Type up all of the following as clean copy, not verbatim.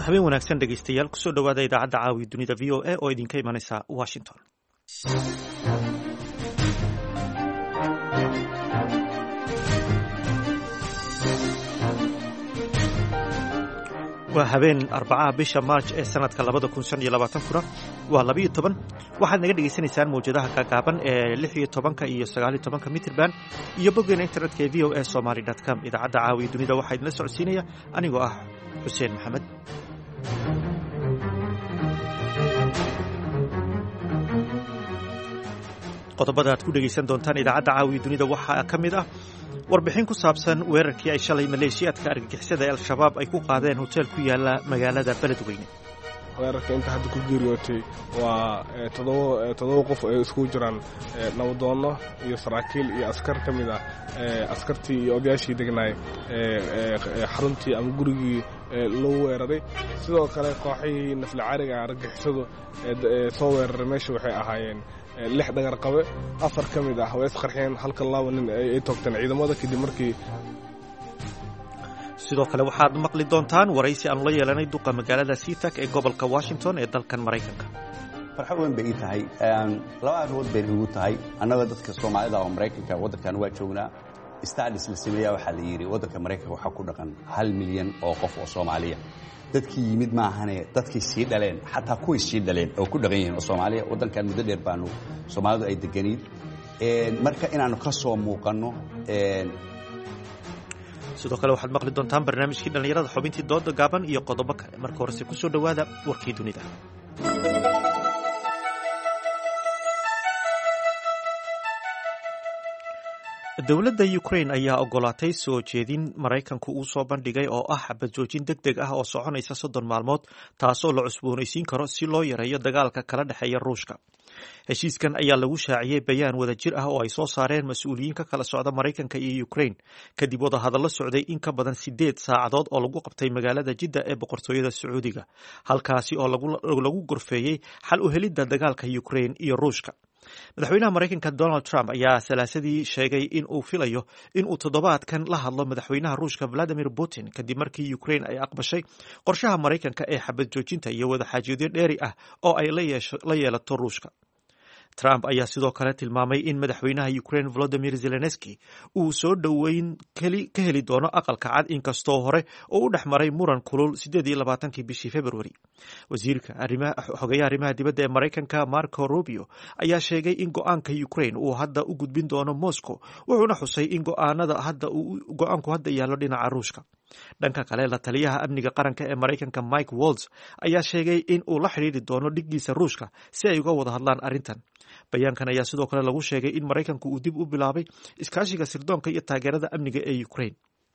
habeen wanaagsan dhegaystayaal kusoo dhowaada idaacadda caawi dunida v o a oo idinka imanaysa washington. waa habeen arbacaha bisha maarj ee sanadka 2015 waa 12 waxaad naga dhegaysanaysaan mawjadaha gaagaaban ee 16 iyo 19 mitirban iyo boggeena internetka ee voasomali.com. idaacadda caawi dunida waxaa idinla socodsiinaya anigoo ah xuseen maxamed. qodobada aad ku dhegaysan doontaan idaacadda caawi dunida waxaa ka mid ah warbixin ku saabsan weerarkii ay shalay maleeshiyaadka argagixisada ee al-shabaab ay ku qaadeen hotel ku yaala magaalada beledweyne. weerarka inta hadda ku geeriyootay waa todoba qof ay iskugu jiraan nabadoonno iyo saraakiil iyo askar ka mid ah askartii iyo odayaashii degnaay xaruntii ama gurigii lagu weeraray. sidoo kale kooxihii nafli cariga argagixisadu soo weeraray meesha waxay ahaayeen 6 dhagar qabe, 4 ka mid ah way isqarxeen, halka 2 nin ay toogteen ciidamada kadib markii. sidoo kale waxaad maqli doontaan waraysi aanu la yeelanay duqa magaalada Seattle ee gobolka Washington ee dalkan Mareykanka. farxad weyn bay tahay laba arrimood bay ugu tahay annaga dadka Soomaalida oo Mareykanka wadankan waa joognaa. studies la sameeyaa waxa la yiri wadanka Mareykanka waxa ku dhaqan 1 milyan oo qof oo Soomaaliya. dadkii yimid ma ahane dadkii sii dhaleen xataa kuwii sii dhaleen oo ku dhaqan yihiin oo Soomaaliya wadankan muddo dheer baanu Soomaalidu ay deganiin marka inaanu ka soo muuqano. sidoo kale waxaad maqli doontaan barnaamijkii dhallinyarada xubintii dooda gaaban iyo qodobo kale. marka horese ku soo dhowaada warkii dunida. dowladda Ukraine ayaa ogolaatay soo jeedin Mareykanku uu soo bandhigay oo ah xabad joojin degdeg ah oo soconaysa 30 maalmood taasoo la cusboonaysiin karo si loo yareeyo dagaalka kala dhexeeya Ruushka. heshiiskan ayaa lagu shaaciyay bayaan wadajir ah oo ay soo saareen mas'uuliyiin ka kala socda Mareykanka iyo Ukraine kadib wada hadallo socday in ka badan 8 saacadood oo lagu qabtay magaalada Jidda ee boqortooyada Sacuudiga, halkaasi oo lagu gorfeeyay xal u helidda dagaalka Ukraine iyo Ruushka. madaxweynaha Mareykanka Donald Trump ayaa salaasadii sheegay in uu filayo in uu toddobaadkan la hadlo madaxweynaha Ruushka Vladimir Putin kadib markii Ukraine ay aqbashay qorshaha Mareykanka ee xabad joojinta iyo wada xaajoodyo dheeri ah oo ay la yeelato Ruushka. Trump ayaa sidoo kale tilmaamay in madaxweynaha Ukraine Volodymyr Zelensky uu soo dhoweyn ka heli doono aqalka cad inkastoo hore oo u dhexmaray muran kulul 28 bishii February. wasiirka xogeyaha arrimaha dibadda ee Mareykanka Marco Rubio ayaa sheegay in go'aanka Ukraine uu hadda u gudbin doono Moscow, wuxuuna xusay in go'aanku hadda yaallo dhinaca Ruushka. dhanka kale la taliyaha amniga qaranka ee Mareykanka Mike Waltz ayaa sheegay in uu la xiriiri doono dhiggiisa Ruushka si ay uga wada hadlaan arrintan. bayaankan ayaa sidoo kale lagu sheegay in Mareykanku uu dib u bilaabay iskaashiga sirdoonka iyo taageerada amniga ee Ukraine.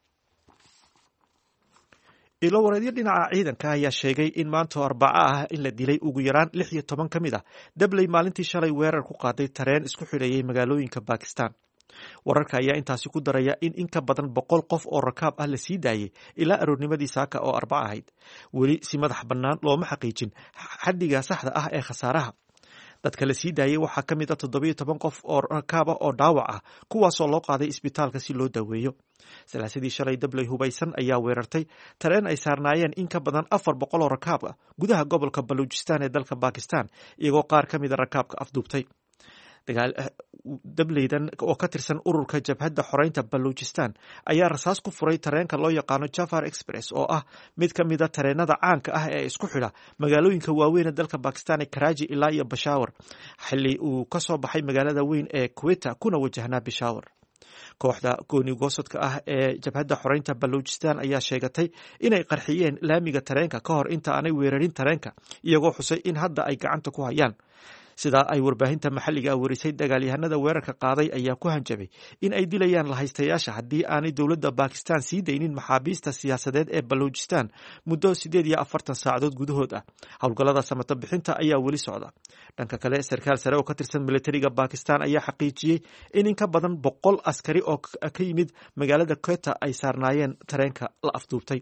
ilo wareedyo dhinaca ciidanka ayaa sheegay in maanta Arbaca ah in la dilay ugu yaraan 16 ka mid ah dabley maalintii shalay weerar ku qaaday tareen isku xidhayay magaalooyinka Pakistan. wararka ayaa intaasi ku daraya in ka badan 100 qof oo rakaab ah la sii daayay ilaa aroornimadii saaka oo Arbaca ahayd. weli si madax bannaan looma xaqiijin xaddiga saxda ah ee khasaaraha. dadka la sii daayay waxaa ka mid ah 17 qof oo rakaab ah oo dhaawac ah kuwaasoo loo qaaday isbitaalka si loo daweeyo. salaasadii shalay dabley hubaysan ayaa weerartay tareen ay saarnaayeen in ka badan 400 oo rakaab ah gudaha gobolka Baluchistan ee dalka Pakistan, iyagoo qaar ka mid a rakaabka afduubtay. dableydan oo ka tirsan ururka jabhadda xoreynta Baluchistan ayaa rasaas ku furay tareenka loo yaqaano Jafar Express oo ah mid ka mid a tareenada caanka ah ee isku xidha magaalooyinka waaweyn ee dalka Pakistan ee Karachi ilaa iyo Peshawar, xilli uu ka soo baxay magaalada weyn ee Quetta kuna wajahnaa Peshawar. kooxda gooni-goosadka ah ee jabhadda xoreynta Baluchistan ayaa sheegatay inay qarxiyeen laamiga tareenka ka hor inta aanay weerarin tareenka, iyagoo xusay in hadda ay gacanta ku hayaan. sidaa ay warbaahinta maxalliga ah warisay, dagaalyahanada weerarka qaaday ayaa ku hanjabay in ay dilayaan lahaystayaasha haddii aanay dowladda Pakistan sii daynin maxaabiista siyaasadeed ee Baluchistan muddo 48 saacadood gudahood ah. howlgallada samata bixinta ayaa weli socda. dhanka kale, sarkaal sare oo ka tirsan militariga Pakistan ayaa xaqiijiyey in ka badan 100 askari oo ka yimid magaalada Quetta ay saarnaayeen tareenka la afduubtay.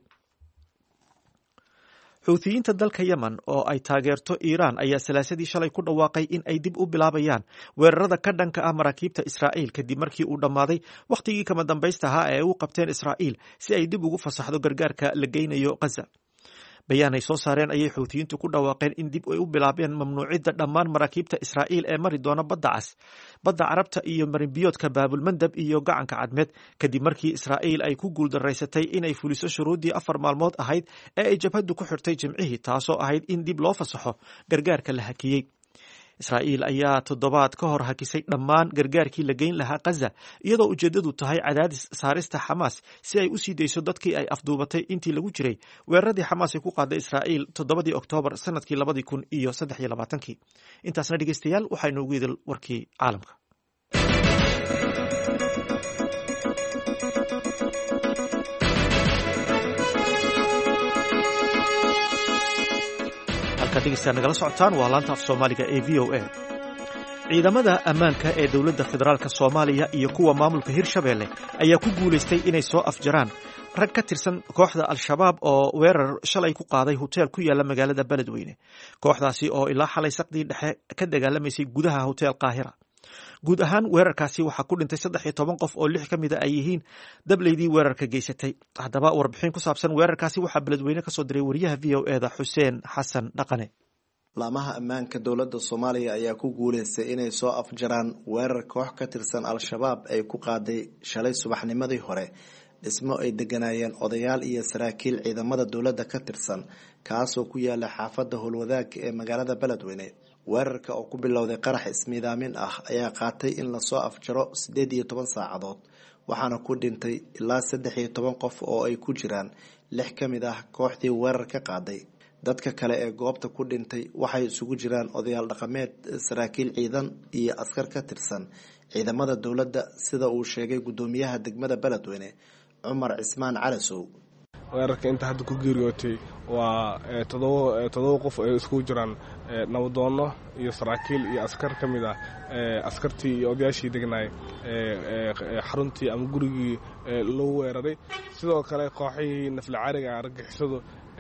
xuutiyiinta dalka Yemen oo ay taageerto Iiraan ayaa salaasadii shalay ku dhawaaqay in ay dib u bilaabayaan weerarada ka dhanka ah maraakiibta Israa'iil kadib markii uu dhammaaday wakhtigii kama dambaysta ahaa ee u qabteen Israa'iil si ay dib ugu fasaxdo gargaarka la geynayo Gaza. bayaan ay soo saareen ayay xuutiyiintu ku dhawaaqeen in dib ay u bilaabeen mamnuucidda dhammaan maraakiibta Israa'iil ee mari doona badda cas, badda Carabta iyo marinbiyoodka Baabulmandab iyo gacanka Cadmeed kadib markii Israa'iil ay ku guuldarraysatay inay fuliso shuruuddii 4 maalmood ahayd ee ay jabhaddu ku xirtay Jimcihii, taasoo ahayd in dib loo fasaxo gargaarka la hakiyey. Israa'iil ayaa toddobaad ka hor hakisay dhammaan gargaarkii la geyn lahaa Gaza, iyadoo ujeedadu tahay cadaadis saarista Xamaas si ay u sii dayso dadkii ay afduubatay intii lagu jiray weeraradii Xamaas ay ku qaaday Israa'iil 7 Oktoobar sanadkii 2023. Intaasna dhegeystayaal waxaynu ugu idil warkii caalamka. nagala socotaan waa laanta af Soomaaliga ee VOA. Ciidamada ammaanka ee dowladda federaalka Soomaaliya iyo kuwa maamulka Hirshabeelle ayaa ku guuleystay inay soo afjaraan rag ka tirsan kooxda Al-Shabaab oo weerar shalay ku qaaday hotel ku yaala magaalada Beledweyne. Kooxdaasi oo ilaa xalay saqdii dhexe ka dagaalamaysay gudaha hotel Qaahira. Guud ahaan weerarkaasi waxaa ku dhintay 13 qof oo 6 ka mid ah ay yihiin dableydii weerarka geysatay. Haddaba warbixin ku saabsan weerarkaasi waxaa Beledweyne ka soo diray wariyaha VOA-da Xuseen Xasan Dhaqane. laamaha ammaanka dowladda Soomaaliya ayaa ku guuleystay inay soo afjaraan weerar koox ka tirsan Al-Shabaab ay ku qaaday shalay subaxnimadii hore dhismo ay deganayeen odayaal iyo saraakiil ciidamada dowladda ka tirsan kaasoo ku yaala xaafadda Howlwadaag ee magaalada Beledweyne. weerarka oo ku bilowday qarax ismiidaamin ah ayaa qaatay in lasoo afjaro 18 saacadood waxaana ku dhintay ilaa 13 qof oo ay ku jiraan 6 ka mid ah kooxdii weerar ka qaaday. dadka kale ee goobta ku dhintay waxay isugu jiraan odayaal dhaqameed, saraakiil ciidan iyo askar ka tirsan ciidamada dowladda sida uu sheegay gudoomiyaha degmada Beledweyne Cumar Cismaan Calasow. weerarka inta hadda ku geeriyootay waa 7 qof ay isku jiraan nabadoono iyo saraakiil iyo askar ka mid ah askartii iyo odayaashii degnay xaruntii ama gurigii loo weeraray. sidoo kale kooxihii nafla caariga argagixisadu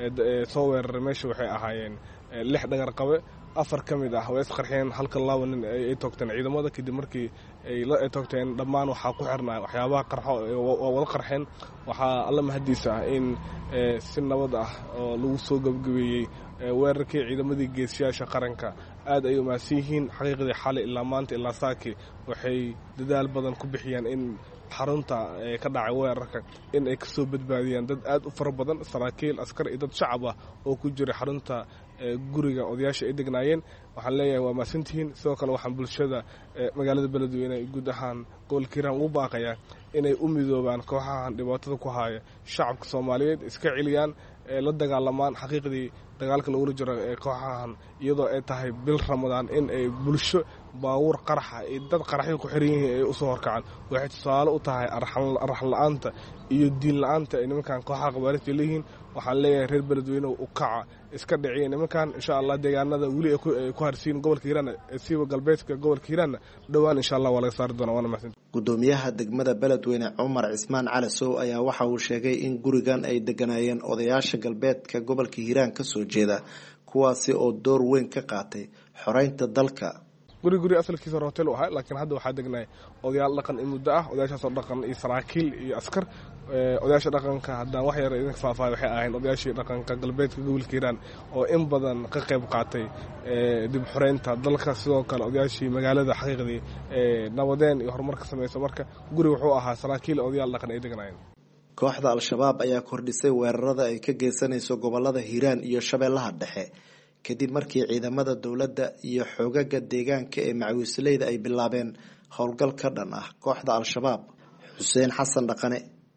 soo weeraray meesha waxay ahaayeen 6 dhagar qabe, 4 ka mid ah way isqarxeen, halka 2 nin ay toogteen ciidamada kadib markii ay toogteen dhammaan waxaa ku xirnaa waxyaabaha qarxo wada qarxeen. waxaa alla mahadiisa ah in si nabad ah oo lagu soo gabagabeeyey weerarkii ciidamadii geesiyaasha qaranka. aad ay u mahadsan yihiin xaqiiqdii xalay ilaa maanta ilaa saaki waxay dadaal badan ku bixiyeen in xarunta ka dhacay weerarka in ay kasoo badbaadiyaan dad aad u fara badan, saraakiil, askar iyo dad shacab ah oo ku jira xarunta guriga odayaasha ay degnaayeen. waxaan leeyahay waa mahadsantihiin. sidoo kale waxaan bulshada magaalada Beledweyne guud ahaan gobolka Hiiraan ugu baaqayaa inay u midoobaan kooxahan dhibaatada ku haya shacabka Soomaaliyeed, iska celiyaan, la dagaalamaan xaqiiqdii dagaalka lagula jiro kooxahan iyadoo ay tahay bil Ramadaan in ay bulsho baawur qaraxa iyo dad qaraxyo ku xiran yihiin ay u soo horkacaan. waxay tusaale u tahay arxan la'aanta iyo diin la'aanta ay nimankan kooxaha qabaarista leeyihiin. waxaan leeyahay reer Beledweyne u kaca, iska dhiciya nimankan. insha Allah deegaanada wali ay ku harsiin gobolka Hiiraan siiba galbeedka gobolka Hiiraan dhawaan insha Allah waa laga saari doonaa. waana mahadsan. gudoomiyaha degmada Beledweyne Cumar Cismaan Calasow ayaa waxa uu sheegay in gurigan ay deganayeen odayaasha galbeedka gobolka Hiiraan ka soo jeeda kuwaasi oo door weyn ka qaatay xoreynta dalka. guri asalkiisa hotel u ahaa, laakiin hadda waxaa degnay odayaal dhaqan muddo ah, odayaashaas oo dhaqan iyo saraakiil iyo askar. odayaasha dhaqanka haddaan wax yar idin faahfaahiyo waxay ahayn odayaashii dhaqanka galbeedka gobolka Hiiraan oo in badan ka qayb qaatay dib xoreynta dalka. sidoo kale odayaashii magaalada xaqiiqdii nabadeen iyo horumar ka sameeyay. marka guri wuxuu ahaa saraakiil odayaal dhaqan ay degnaayeen. kooxda Al-Shabaab ayaa kordhisay weerarada ay ka geysanayso gobolada Hiiraan iyo Shabeellaha Dhexe kadib markii ciidamada dowladda iyo xogaga deegaanka ee macawisleyda ay bilaabeen howlgal ka dhan ah kooxda Al-Shabaab. Xuseen Xasan Dhaqane,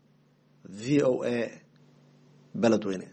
VOA, Beledweyne.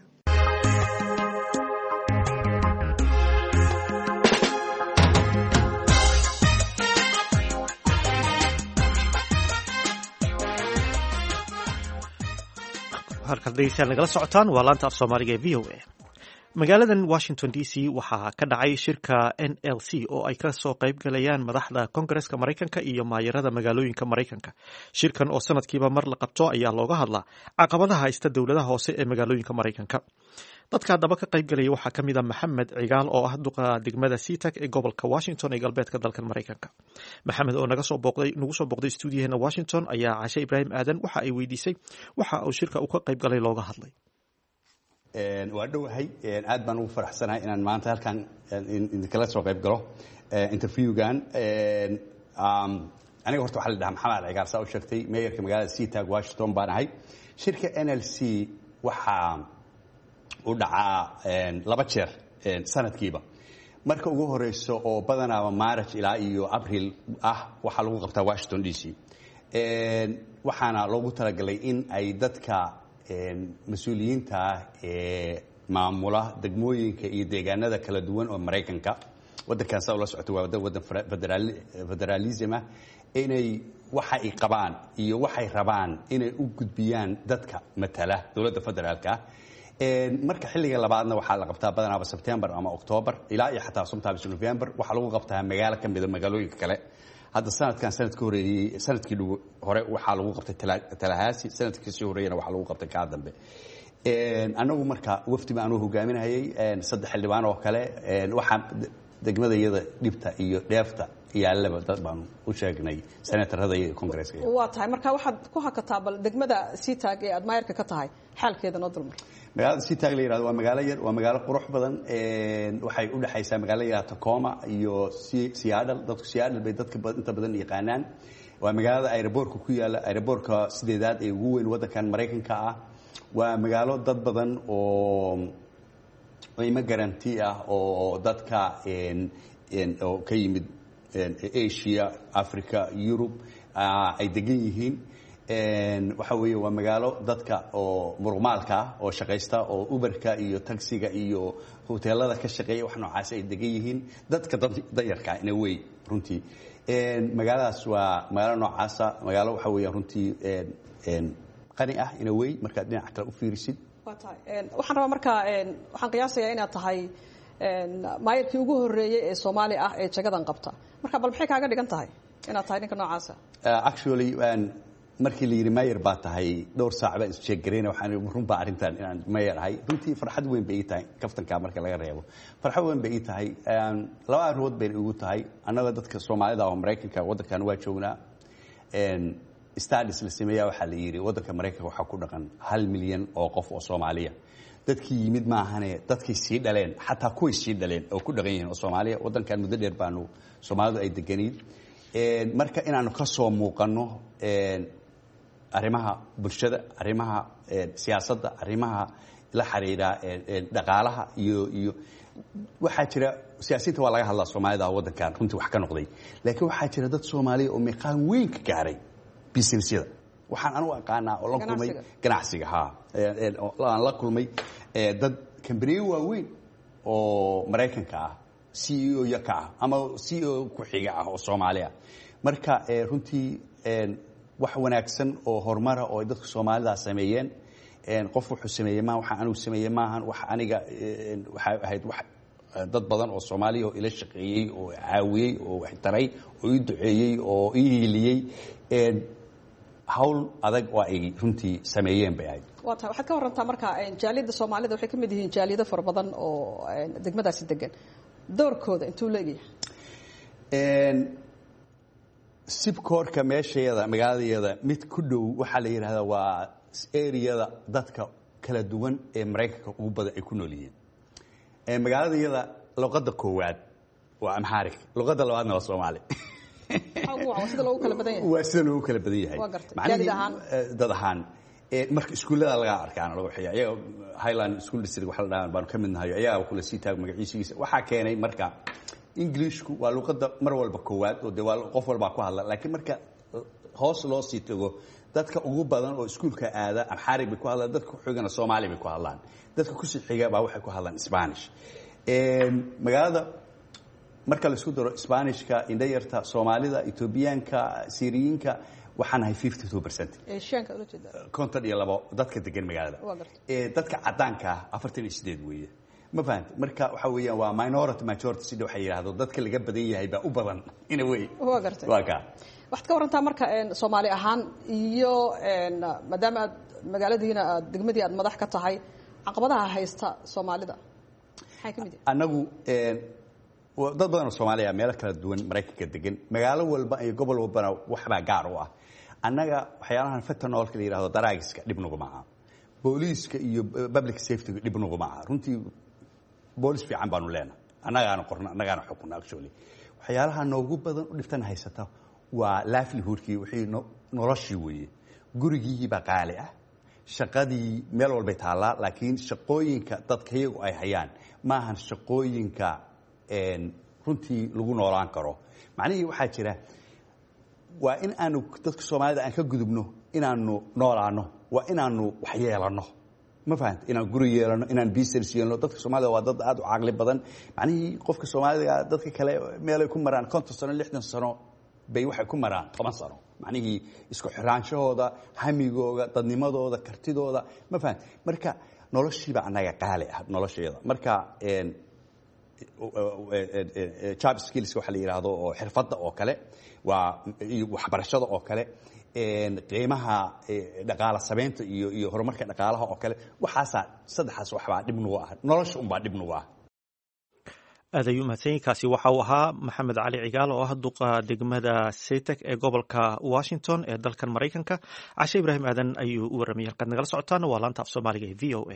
halkaad dhegeystayaal nagala socotaan waa laanta af Soomaaliga ee VOA. magaaladan Washington DC waxaa ka dhacay shirka NLC oo ay ka soo qayb galayaan madaxda Koongareeska Mareykanka iyo maayarada magaalooyinka Mareykanka. shirkan oo sanadkiiba mar la qabto ayaa looga hadlaa caqabadaha haysta dowladaha hoose ee magaalooyinka Mareykanka. dadka haddaba ka qayb galaya waxaa ka mid ah Maxamed Cigaal oo ah duqa degmada Seattle ee gobolka Washington ee galbeedka dalkan Mareykanka. Maxamed oo nagu soo booqday stuudiyaheena Washington ayaa Cashe Ibraahim Aadan waxa ay weydiisay waxa uu shirka u ka qayb galay looga hadlay. waa dhowahay aad baan ugu faraxsanahay inaan maanta halkan idinkala soo qayb galo interviewgan aniga horta waxaa la dhahaa maxamed alcigaar saa u sheegtay mayorka magaalada seatag washington baan ahay shirka NLC waxaa u dhacaa 2 jeer sanadkiiba marka ugu horeyso oo badanaaba March ilaa iyo April waxaa lagu qabtaa Washington DC waxaana loogu talagalay in ay dadka mas-uuliyiinta maamula degmooyinka iyo deegaanada kala duwan oo Mareykanka wadankan saa ula socota waa wadan federalism inay waxa ay qabaan iyo waxay rabaan inay u gudbiyaan dadka matala dawladda federaalka marka xilliga labaadna waxaa la qabtaa badanaaba September ama October ilaa iyo xataa sometimes November waxaa lagu qabtaa magaalo ka mid ah magaalooyinka kale hadda sanadkii hore waxaa lagu qabtay Tallahassee sanadkii soo horeeyana waxaa lagu qabtay ka dambe anagu marka wafdi baan u hogaaminayay 3 xildhibaan oo kale waxa degmadayada dhibta iyo dheefta yaalaba dad baan u sheegnay senatarada iyo congress-ka waa tahay marka waxaad ku hakataa bal degmada Seatag ee admayrka ka tahay xaalkeeda noo dulmar magaalada Seatag la yiraahdo waa magaalo yar waa magaalo qurux badan waxay u dhaxaysaa magaalada Tacoma iyo Seattle dadku Seattle bay dadka inta badan yaqaanaan waa magaalada airportka ku yaala airportka sideedaad ee ugu weyn wadankan Mareykanka ah waa magaalo dad badan oo immigrant oo dadka oo ka yimid Asia Africa Europe ay degan yihiin waxa weeye waa magaalo dadka oo murmaalka oo shaqaysta oo Uberka iyo taxiga iyo hoteelada ka shaqeeya wax noocaas ay degan yihiin dadka dayarka inay way runtii magaaladaas waa magaalo noocaas magaalo waxa weeye runtii qani ah inay way marka dhinaca kale u fiirisid waxaan rabaa marka waxaan qiyaasayaa inaad tahay maayirkii ugu horeeyay ee Soomaali ah ee jagadan qabta marka bal maxay kaaga dhigan tahay inaad tahay ninka noocaas actually markii la yiri maayir baa tahay dhowr saac baan isjeeg gareena waxaan runba arintan inaan maayir ahay runtii farxad weyn bay tahay kaftanka marka laga reebo farxad weyn bay tahay laba arood bay ugu tahay annaga dadka Soomaalida oo Mareykanka wadankan waa joognaa studies la sameeyaa waxa la yiri wadanka Mareykanka waxa ku dhaqan 1 milyan oo qof oo Soomaaliya dadkii yimid ma ahane dadkii sii dhaleen xataa kuwii sii dhaleen oo ku dhaqan yihiin oo Soomaaliya wadankan muddo dheer baanu Soomaalidu ay deganiid marka inaanu ka soo muuqano arrimaha bulshada arrimaha siyaasadda arrimaha la xiriira dhaqaalaha iyo waxa jira siyaasada waa laga hadlaa Soomaalida wadankan runtii wax ka noqday laakiin waxa jira dad Soomaali oo meeqaan weyn ka gaaray businessyada waxaan anu aqaanaa oo la kulmay ganacsiga aan la kulmay dad companiyo waaweyn oo Mareykanka ah CEO yaka ama CEO ku xiga ah oo Soomaaliya marka runtii wax wanaagsan oo horumar oo dadka Soomaalida sameeyeen qof wuxuu sameeyay ma waxa anu sameeyay maahan wax aniga waxa ahayd wax dad badan oo Soomaaliya oo ila shaqeeyay oo caawiyay oo wax taray oo ii duceeyay oo ii hiliyay hawl adag oo ay runtii sameeyeen bay ahayd waxa waxaad ka warantaa marka jaaliyada Soomaalida waxay ka mid yihiin jaaliyada far badan oo degmadaasi degan doorkooda intuu leeyahay sibkoorka meesheeda magaaladayada mid ku dhow waxa la yiraahdaa waa area dadka kala duwan ee Mareykanka ugu badan ay ku nool yihiin magaaladayada luqadda koowaad waa Amharic luqadda labaadna waa Soomaali waa sida loogu kala badan yahay waa sida loogu kala badan yahay macnaheedu dad ahaan marka iskuulada laga arkaan lagu xiyaa ayaga Highland School District waxa la dhahaa baan ka midnahay ayaga kula Seatag magaciisiisa waxa keenay marka Englishku waa luqadda mar walba koowaad oo waa qof walba ku hadla laakiin marka hoos loo sii tago dadka ugu badan oo iskuulka aada Amharic bay ku hadlaan dadka ku xigana Soomaali bay ku hadlaan dadka ku sii xiga baa waxay ku hadlaan Spanish magaalada marka la isku daro Isbaanishka indhayarta Soomaalida Etoobiyaanka Siiriyiinka waxaan ahay 52% Asianka ula jeeda konton iyo labo dadka degan magaalada dadka cadaanka 48 weeye ma fahant marka waxa weeyaan waa minority majority sida waxa yiraahdo dadka laga badan yahay baa u badan ina way waa gartay waa ka waxaad ka warantaa marka Soomaali ahaan iyo maadaama magaaladiina degmadii aad madax ka tahay caqabadaha haysta Soomaalida maxay kamid yihiin anagu dad badan oo Soomaaliya meel kala duwan Mareykanka degan magaalo walba iyo gobol walba waxba gaar u ah annaga waxyaalahan fentanyl la yiraahdo daraagiska dib nagu maaha booliiska iyo public safety dhib nuguma aha runtii boolis fiican baanu leenahay annagaana qorna annagaana xukunna actually waxyaalaha noogu badan u dhibtan haysata waa livelihoodkii wixii noloshii weeye gurigii baa qaali ah shaqadii meel walbay taallaa laakiin shaqooyinka dadka iyagu ay hayaan maahan shaqooyinka runtii lagu noolaan karo macnihii waxaa jira waa in aanu dadka soomaalida aan ka gudubno inaanu noolaano waa inaanu wax yeelanno ma fahanta inaan guri yeelano inaan business yeelno dadka soomaalida waa dad aad u caqli badan macnihii qofka soomaalida dadka kale meelay ku maraan 50 sano 60 sano bay waxay ku maraan 10 sano macnihii isku xiraanshahooda hamigooda dadnimadooda kartidooda ma fahanta marka noloshiiba anaga qaali ah nolosheeda marka job skills waxa la yiraahdo oo xirfadda oo kale waa waxbarashada oo kale qiimaha dhaqaale sameynta iyo horumarka dhaqaalaha oo kale waxaas saddexaas waxba dhib nugu ah nolosha un baa dhib nugu ah aadayu mahadsanyiinkaasi waxa uu ahaa maxamed cali cigaal oo ah duqa degmada Setek ee gobolka Washington ee dalkan Mareykanka Cashe Ibrahim Aadan ayuu u warramay halkaad nagala socotaan waa laanta af Soomaaliga ee VOA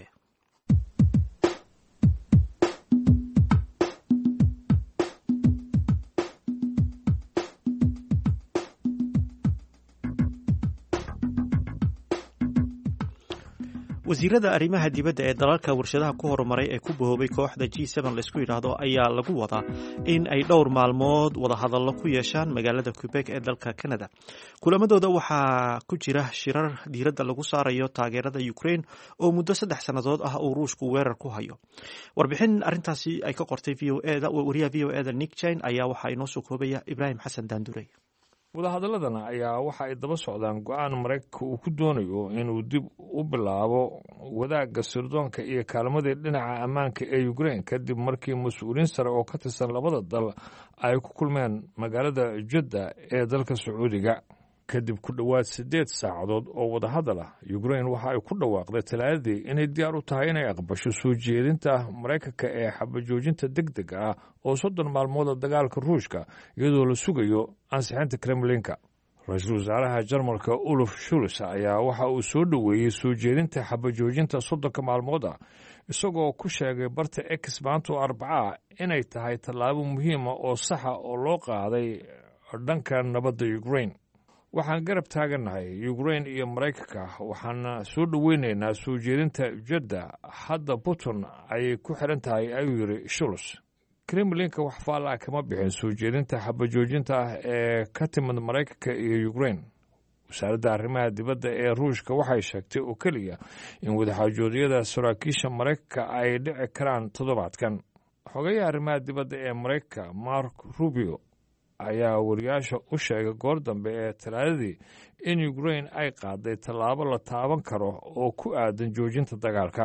wasiirada arrimaha dibadda ee dalalka warshadaha ku horumaray ee ku bahoobay kooxda G7 la isku yiraahdo ayaa lagu wadaa in ay dhowr maalmood wada hadallo ku yeeshaan magaalada Quebec ee dalka Canada. Kulamadooda waxaa ku jira shirar diiradda lagu saarayo taageerada Ukraine oo muddo 3 sanadood ah uu Ruushku weerar ku hayo. Warbixin arintaasi ay ka qortay wariyaha VOA Nick Chain ayaa waxa inoo soo koobaya Ibrahim Xasan Daandurey. wadahadaladana ayaa waxa ay daba socdaan go-aan Mareykanka uu ku doonayo inuu dib u bilaabo wadaagga sirdoonka iyo kaalmadii dhinaca ammaanka ee Ukraine kadib markii mas'uuliyiin sare oo ka tirsan labada dal ay ku kulmeen magaalada Jeddah ee dalka Sacuudiga kadib ku dhowaad 8 saacadood oo wadahadal ah Ukraine waxa ay ku dhawaaqday Talaadadii inay diyaar u tahay inay aqbasho soo jeedinta Mareykanka ee xabajoojinta degdega ah oo 30 maalmood dagaalka Ruushka iyadoo la sugayo ansixinta Kremlinka. Ra'iisul Wasaaraha Jarmalka Olaf Scholz ayaa waxa uu soo dhaweeyay soo jeedinta xabajoojinta 30 maalmood ah isagoo ku sheegay barta X maanta Arbaca inay tahay tallaabo muhiim ah oo sax ah oo loo qaaday dhanka nabadda Ukraine. waxaan garab taaganahay Ukraine iyo Mareykanka waxaana soo dhaweynaynaa soo jeedinta Jeddah hadda Putin ay ku xiran tahay ayuu yiri Scholz. Kremlinka wax faala kama bixin soo jeedinta xabajoojinta ee ka timid Mareykanka iyo Ukraine. wasaaradda arrimaha dibadda ee Ruushka waxay sheegtay oo kaliya in wadaxaajoodiyada saraakiisha Mareykanka ay dhici karaan toddobaadkan. xogayaha arrimaha dibadda ee Mareykanka Mark Rubio ayaa wariyaasha u sheegay goor dambe ee Talaadadii in Ukraine ay qaaday tallaabo la taaban karo oo ku aadan joojinta dagaalka.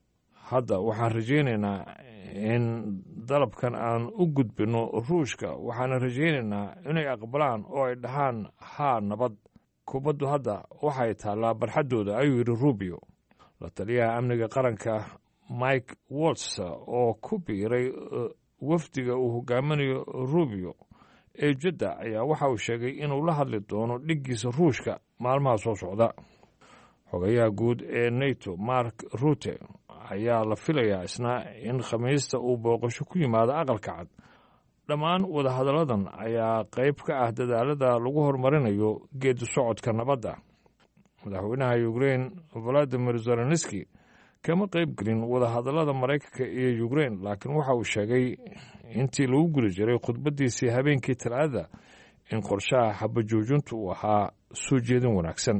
hadda waxaan rajaynaynaa in dalabkan aan u gudbino Ruushka waxaan rajaynaynaa inay aqbalaan oo ay dhahaan haa nabad. kubaddu hadda waxay taallaa barxaddooda ayuu yidhi Rubio. la taliyaha amniga qaranka Mike Waltz oo ku biiray wafdiga uu hogaaminayo Rubio ee Jeddah ayaa waxa uu sheegay inuu la hadli doono dhiggiisa Ruushka maalmaha soo socda. xogayaha guud ee NATO Mark Rutte ayaa la filayaa isna in Khamiista uu booqasho ku yimaado aqalka cad. dhammaan wadahadalladan ayaa qayb ka ah dadaalada lagu horumarinayo geedi socodka nabadda. madaxweynaha Ukraine Volodymyr Zelensky kama qayb gelin wadahadallada Mareykanka iyo Ukraine laakiin waxa uu sheegay intii lagu guda jiray khudbadiisii habeenkii Talaadada in qorshaha xabajoojintu uu ahaa soo jeedin wanaagsan.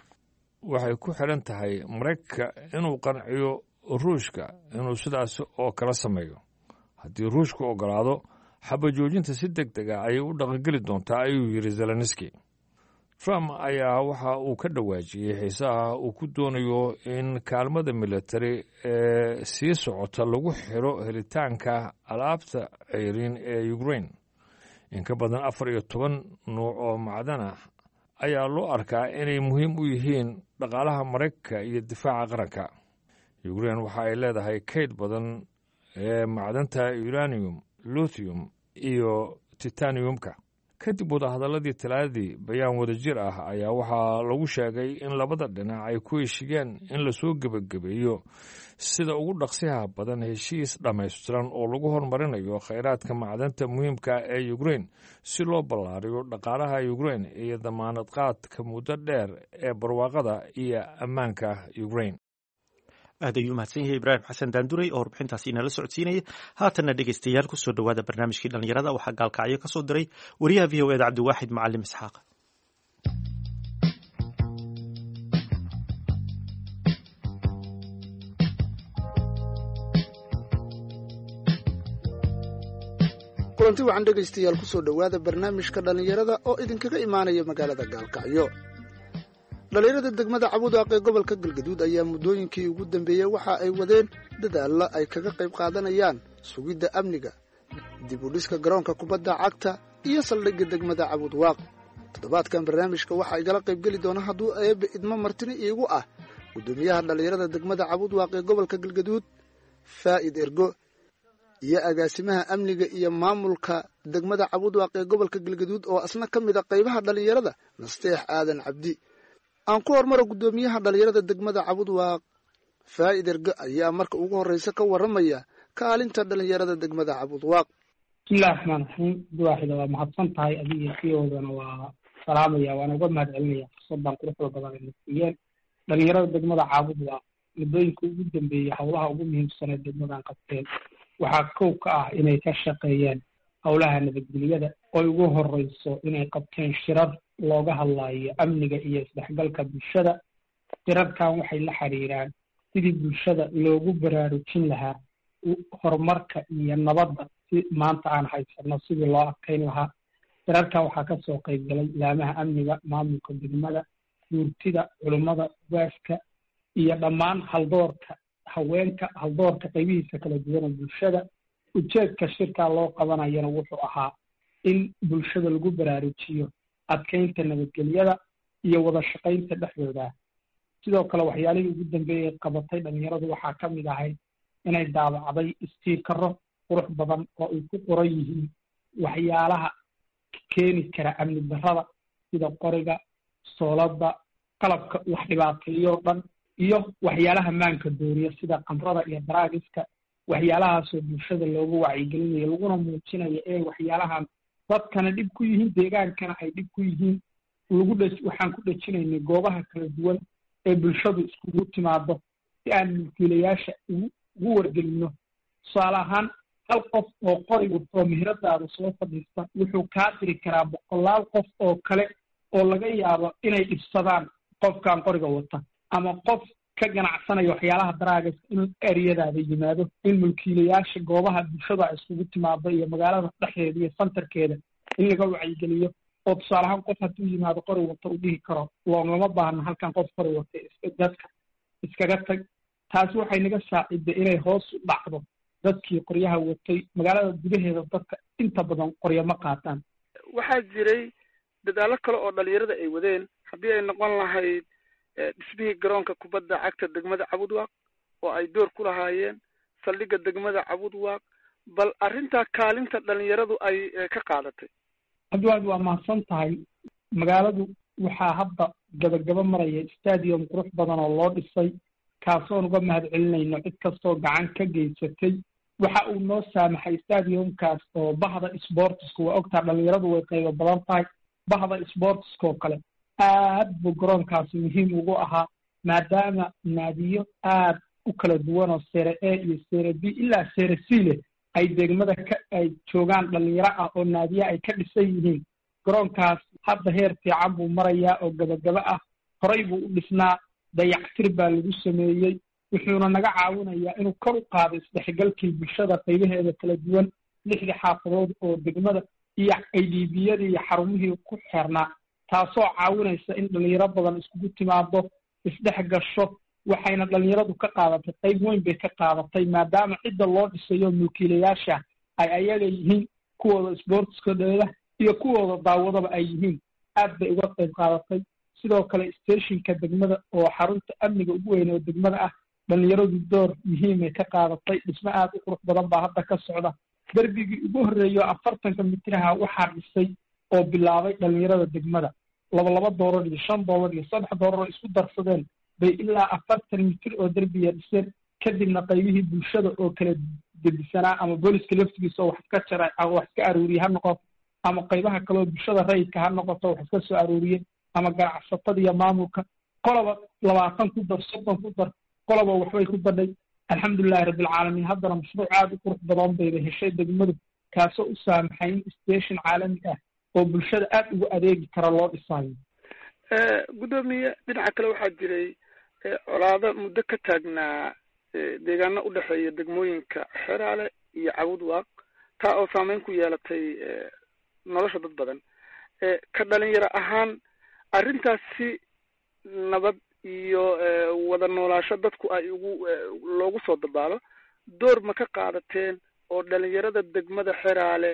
waxay ku xiran tahay Mareykanka inuu qanciyo Ruushka inuu sidaas oo kala sameeyo. haddii Ruushku ogolaado xabajoojinta si degdeg ah ayay u dhaqangeli doontaa ayuu yiri Zelensky. Trump ayaa waxa uu ka dhawaajiyay xiisaha uu ku doonayo in kaalmada military ee sii socota lagu xiro helitaanka alaabta ceyrin ee Ukraine. in ka badan 14 nooc oo macdan ah ayaa loo arkaa inay muhiim u yihiin dhaqaalaha Mareykanka iyo difaaca qaranka. Ukraine waxa ay leedahay kayd badan ee macdanta uranium, lithium iyo titaniumka. kadib wadahadaladii talaadadii bayaan wadajir ah ayaa waxaa lagu sheegay in labada dhinac ay ku heshigeen in lasoo gebagabeeyo sida ugu dhaqsiyaha badan heshiis dhammaystiran oo lagu horumarinayo khayraadka macdanta muhiimka ee Ukraine si loo ballaariyo dhaqaalaha Ukraine iyo damaanad qaadka muddo dheer ee barwaaqada iyo ammaanka Ukraine. aad ayuu mahadsan yahay ibraahim xasan daanduray oo warbixintaasi inala socodsiinaya. haatanna dhegeystayaal kusoo dhowaada barnaamijkii dhallinyarada waxaa gaalkacyo ka soo diray wariyaha v o eda cabdiwaaxid macalim isxaaq. kulanti waxaan dhegaystayaal kusoo dhowaada barnaamijka dhallinyarada oo idinkaga imaanaya magaalada gaalkacyo. dhallinyarada degmada Cabudwaaq ee gobolka Galgaduud ayaa muddooyinkii ugu dambeeyey waxa ay wadeen dadaalo ay kaga qayb qaadanayaan sugidda amniga, dib u dhiska garoonka kubadda cagta iyo saldhigga degmada Cabudwaaq. toddobaadkan barnaamijka waxaa igala qayb geli doona hadduu eebbe idmo martini iigu ah guddoomiyaha dhallinyarada degmada Cabudwaaq ee gobolka Galgaduud Faa'id Ergo iyo agaasimaha amniga iyo maamulka degmada Cabudwaaq ee gobolka Galgaduud oo asna ka mid ah qaybaha dhallinyarada Nasteex Aadan Cabdi. aan ku hormaro guddoomiyaha dhallinyarada degmada Cabudwaaq Faa'id Ergo ayaa marka ugu horreysa ka warramaya kaalinta dhallinyarada degmada Cabudwaaq. bismillahi raxmaani raxiim. waaxida waa mahadsan tahay adiga siyoodana waa salaamaya waana uga mahad celinaya fursadan quruxda badan ee nasiiyeen dhallinyarada degmada Cabudwaaq muddooyinka ugu dambeeyey howlaha ugu muhiimsan ee degmadan qabteen waxaa kow ka ah inay ka shaqeeyeen howlaha nabadgelyada oo ugu horreyso inay qabteen shirar looga hadlayo amniga iyo isdhexgalka bulshada. shirarkan waxay la xiriiraan sidii bulshada loogu baraarujin lahaa horumarka iyo nabadda si maanta aan haysano sidii loo adkeyn lahaa. shirarkan waxaa ka soo qayb galay ilaamaha amniga, maamulka degmada, guurtida, culummada, waaska iyo dhammaan haldoorka haweenka, haldoorka qaybihiisa kala duwan bulshada. ujeedka shirkaa loo qabanayana wuxuu ahaa in bulshada lagu baraarujiyo adkeynta nabadgelyada iyo wada shaqaynta dhexdooda. sidoo kale waxyaalihii ugu dambeeyey qabatay dhallinyaradu waxaa ka mid ahayd inay daabacday istiikaro qurux badan oo ay ku qoran yihiin waxyaalaha keeni kara amni darrada sida qoriga, soolada, qalabka wax dhibaateeyo dhan iyo waxyaalaha maanka dooriya sida qamrada iyo daraagiska. waxyaalahaasoo bulshada loogu wacyigelinayo laguna muujinayo ee waxyaalahan dadkana dhib ku yihiin, deegaankana ay dhib ku yihiin. waxaan ku dhejinaynay goobaha kala duwan ee bulshadu iskugu timaado si aan mulkiilayaasha ugu wargelino. tusaale ahaan hal qof oo qori wato meheradaada soo fadhiista wuxuu kaa diri karaa 100 qof oo kale oo laga yaabo inay dhibsadaan qofkan qoriga wata ama qof ka ganacsanaya waxyaalaha daraagas inuu eriyadaada yimaado. in mulkiilayaasha goobaha bulshada ay iskugu timaado iyo magaalada dhexdeeda iyo santarkeeda in laga wacyigeliyo oo tusaale ahaan qof hadduu yimaado qori wata uu dhihi karo loogama baahna halkan qof qori wata dadka iskaga tag. taasi waxay naga saaciday inay hoos u dhacdo dadkii qoryaha watay. magaalada gudaheeda dadka inta badan qoryo ma qaataan. waxaa jiray dadaallo kale oo dhallinyarada ay wadeen haddii ay noqon lahayd dhismihii garoonka kubadda cagta degmada Cabudwaaq oo ay door ku lahaayeen saldhigga degmada Cabudwaaq. bal arrintaa kaalinta dhallinyaradu ay ka qaadatay. cabdiwaad waa mahadsan tahay. magaaladu waxaa hadda gabagaba maraya stadium qurux badan oo loo dhisay kaasoon uga mahad celinayno cid kastoo gacan ka geysatay. waxa uu noo saamaxay stadiumkaas oo bahda sportsku waa ogtaa dhallinyaradu way qaybo badan tahay. bahda sportskoo kale aad buu garoonkaasi muhiim ugu ahaa maadaama naadiyo aad u kala duwan oo sere A iyo sere B ilaa sere C leh ay degmada ay joogaan dhallinyaro ah oo naadiya ay ka dhisan yihiin. garoonkaas hadda heer fiican buu marayaa oo gabagaba ah. horey buu u dhisnaa, dayactir baa lagu sameeyey. wuxuuna naga caawinayaa inuu kor u qaado isdhexgalkii bulshada qaybaheeda kala duwan. 6 xaafadood oo degmada iyo IDB-yada iyo xarumihii ku xirnaa taasoo caawinaysa in dhallinyaro badan iskugu timaado isdhex gasho. waxayna dhallinyaradu ka qaadatay qayb weyn bay ka qaadatay maadaama cidda loo dhisayo mulkiilayaasha ay ayaga yihiin kuwooda sportskooda iyo kuwooda daawadaba ay yihiin. aad bay uga qayb qaadatay. sidoo kale stationka degmada oo xarunta amniga ugu weyn oo degmada ah dhallinyaradu door muhiimay ka qaadatay. dhismo aad u qurux badan baa hadda ka socda. darbigii ugu horreeyo 40 mitiraha waxaa dhisay oo bilaabay dhalinyarada degmada $2 iyo $5 iyo $3 oo isku darsadeen bay ilaa 40 mitir oo derbiya dhiseen kadibna qaybihii bulshada oo kala gedisanaa ama booliska laftigiisa oo wax ka jaray ama wax ka aruuriyay ha noqoto ama qaybaha kale oo bulshada rayidka ha noqoto wax ka soo aruuriyay ama ganacsatada iyo maamulka qolaba 20 ku dar 30 ku dar qolaba waxbay ku badhay alxamdulillahi rabbil caalamiin haddana mashruuc aad u qurux badan bay heshay degmadu kaasoo u saamaxay in station caalami ah oo bulshada aad ugu adeegi kara loo dhisayo gudoomiye dhinaca kale waxaa jiray colaado muddo ka taagnaa deegaano u dhexeeya degmooyinka Xeraale iyo Cabudwaaq taa oo saameyn ku yeelatay nolosha dad badan ka dhalinyaro ahaan arrintaasi nabad iyo wada noolaansho dadku ay loogu soo dabaalo door ma ka qaadateen oo dhalinyarada degmada Xeraale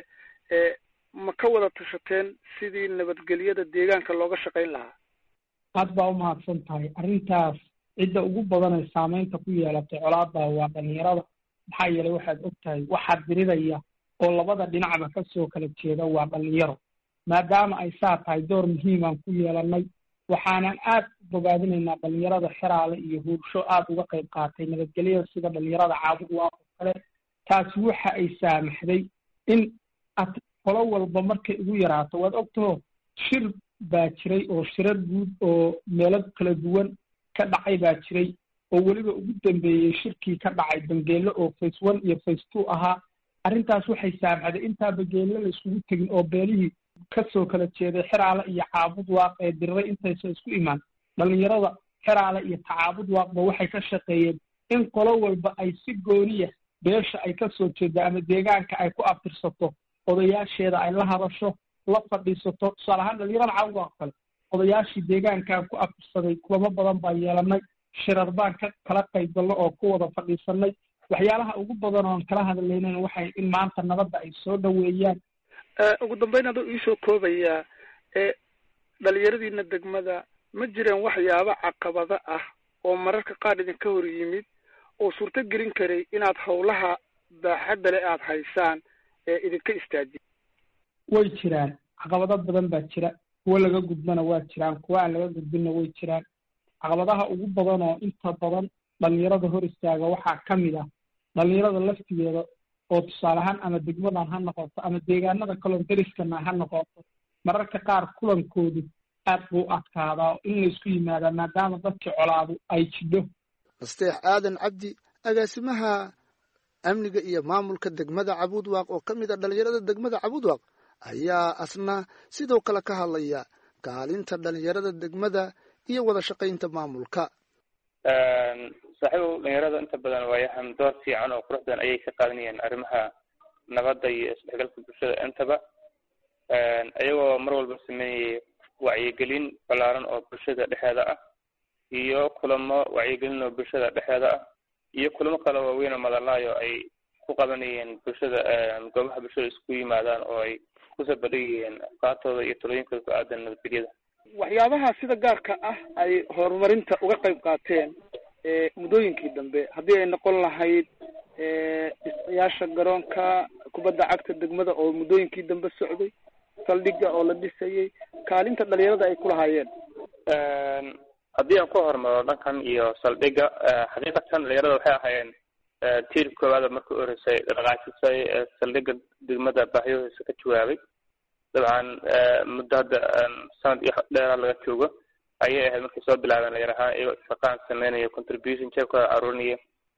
ma ka wada tashateen sidii nabadgelyada deegaanka looga shaqayn lahaa aad baa u mahadsan tahay arrintaas cidda ugu badan ee saameynta ku yeelatay colaadda waa dhalinyarada maxaa yeelay waxaad ogtahay waxaa diriraya oo labada dhinacba ka soo kala jeeda waa dhalinyaro maadaama ay saa tahay door muhiimaan ku yeelanay waxaanan aad u bogaadinaynaa dhalinyarada Xeraale iyo Huursho aad uga qayb qaatay nabadgelyada sida dhalinyarada Cabudwaaq oo kale taasi waxa ay saamaxday in qolo walba markay ugu yaraato waad ogtahay shir baa jiray oo shirar guud oo meelo kala duwan ka dhacay baa jiray oo weliba ugu dambeeyey shirkii ka dhacay Bangeelo oo phase 1 iyo phase 2 ahaa arrintaas waxay saamaxday intaa Bangeelo la isugu tegin oo beelihii kasoo kala jeeday Xeraale iyo Cabudwaaq ee diray intaysa isku imaan dhalinyarada Xeraale iyo Cabudwaaqba waxay ka shaqeeyeen in qolo walba ay si gooniya beesha ay ka soo jeedo ama deegaanka ay ku aftirsato odayaasheeda ay la hadasho la fadhiisato salahan dhalinyarada Cabudwaaq kale odayaashii deegaanka ku aftirsaday kulamo badan baa yeelanay shirar baan kala qaybgalno oo ku wada fadhiisanay waxyaalaha ugu badan oo kala hadlaynay waxay in maanta nabadda ay soo dhaweeyaan ugu dambeyn adoo iisoo koobaya dhalinyaradiina degmada ma jireen waxyaabo caqabado ah oo mararka qaar idinka hor yimid oo suurto gelin karay inaad howlaha baaxadda leh aad haysaan idinka istaajiyo way jiraan caqabado badan baa jira kuwa laga gudbana waa jiraan kuwa aan laga gudbinna way jiraan caqabadaha ugu badan oo inta badan dhalinyarada hor istaaga waxaa ka mid ah dhalinyarada laftigeeda oo tusaale ahaan ama degmadan ha noqoto ama deegaanada kaloo deriskana ha noqoto mararka qaar kulankoodu aad buu adkaadaa in la isku yimaadaa maadaama dadkii colaadu ay jidho nasteex aadan cabdi agaasimaha amniga iyo maamulka degmada Cabudwaaq oo ka mid ah dhalinyarada degmada Cabudwaaq ayaa asna sidoo kale ka hadlaya kaalinta dhalinyarada degmada iyo wada shaqaynta maamulka saaxiibo dhalinyarada inta badan waayahan door fiican oo quruxdan ayay ka qaadanayaan arrimaha nabadda iyo isdhexgalka bulshada intaba ayagoo mar walba sameeyay wacyigelin ballaaran oo bulshada dhexdeeda ah iyo kulamo wacyigelin oo bulshada dhexdeeda ah iyo kulamo kale waaweyn oo madalaayo ay ku qabanayeen bulshada goobaha bulshada isku yimaadaan oo ay kusoo bandhigayeen afkaartooda iyo talooyinkooda ku aadan nabadgelyada waxyaabaha sida gaarka ah ay horumarinta uga qayb qaateen muddooyinkii dambe haddii ay noqon lahayd dhisayaasha garoonka kubadda cagta degmada oo muddooyinkii dambe socday saldhigga oo la dhisayay kaalinta dhalinyarada ay ku lahaayeen haddii aan ku hormaro dhankan iyo saldhigga xaqiiqatan dhalinyarada waxay ahaayeen tiirka koowaada markii u horeysay dhaqaajisay saldhigga degmada baahiyahoisa ka jawaabay dabcan muddo hadda sanad iyo dheeraa laga joogo ayay ahayd markay soo bilaabeen dhalinyar ahaan iyagoo shaqaan sameynaya contribution jeebkooda aruurinaya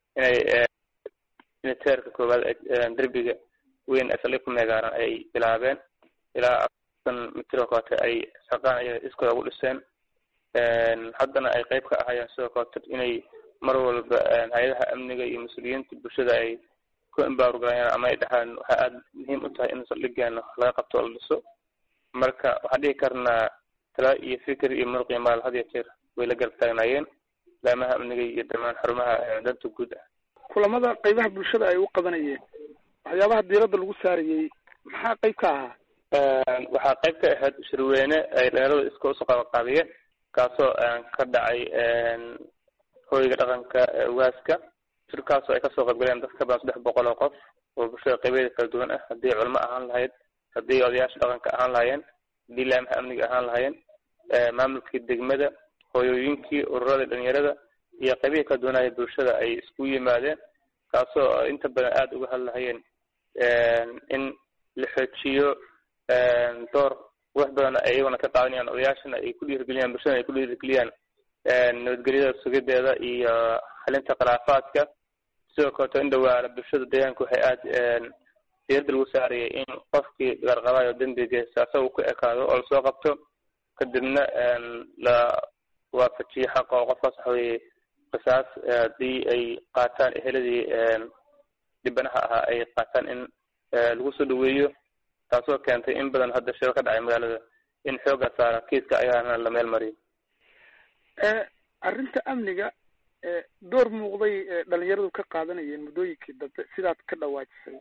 inay teerka koowaad derbiga weyn ee saldhig ku meegaaran ay bilaabeen ilaa 50 mitir oo koote ay shaqaan ay iskooda ugu dhiseen haddana ay qayb ka ahayeen sidoo koote inay mar walba hay-adaha amniga iyo mas-uuliyiinta bulshada ay ku embaargalayaan ama ay dhahaan waxaa aada muhiim u tahay in saldhiggeena laga qabto oo la dhiso marka waxaan dhihi karnaa tala iyo fikir iyo muruq iyo maal had iyo jeer way la garab taagnaayeen laamaha amniga iyo dhammaan xarumaha danta guud ah kulamada qaybaha bulshada ay u qabanayeen waxyaabaha diiradda lagu saarayay maxaa qayb ka ahaa waxaa qayb ka ahayd shirweyne ay dhalinyarada iska usoo qabanqaabiyeen kaasoo ka dhacay hoyga dhaqanka ugaaska shirkaasoo ay kasoo qaybgaleen dad ka badan 300 oo qof oo bulshada qaybeeda kala duwan ah haddii culimo ahaan lahayd haddii odayaasha dhaqanka ahaan lahaayeen hadii laamaha amniga ahaan lahaayeen maamulkii degmada hooyooyinkii ururada dhalinyarada iyo qaybihii ka doonaya bulshada ay isku yimaadeen kaasoo inta badan aada uga hadlahayeen in la xoojiyo door wax badan ayagona ka qaadanayaan odayaashana ay ku dhiirigeliyaan bulshada ay ku dhiirigeliyaan nabadgelyada sugideeda iyo xalinta khilaafaadka sidoo kaleto in dhawaala bulshada deegaanka waxay aada diirada lagu saarayay in qofkii garqabayo dembigiisa asaga ku ekaado oo lasoo qabto kadibna la waafajiyo xaqa oo qofkaas waxa weeye qisaas haddii ay qaataan eheladii dhibanaha ahaa ay qaataan in lagu soo dhaweeyo taasoo keentay in badan hadda shiro ka dhacay magaalada in xooga saara kiiska ayaana la meel mariyo arrinta amniga door muuqday dhalinyaradu ka qaadanayeen muddooyinkii dambe sidaad ka dhawaajisay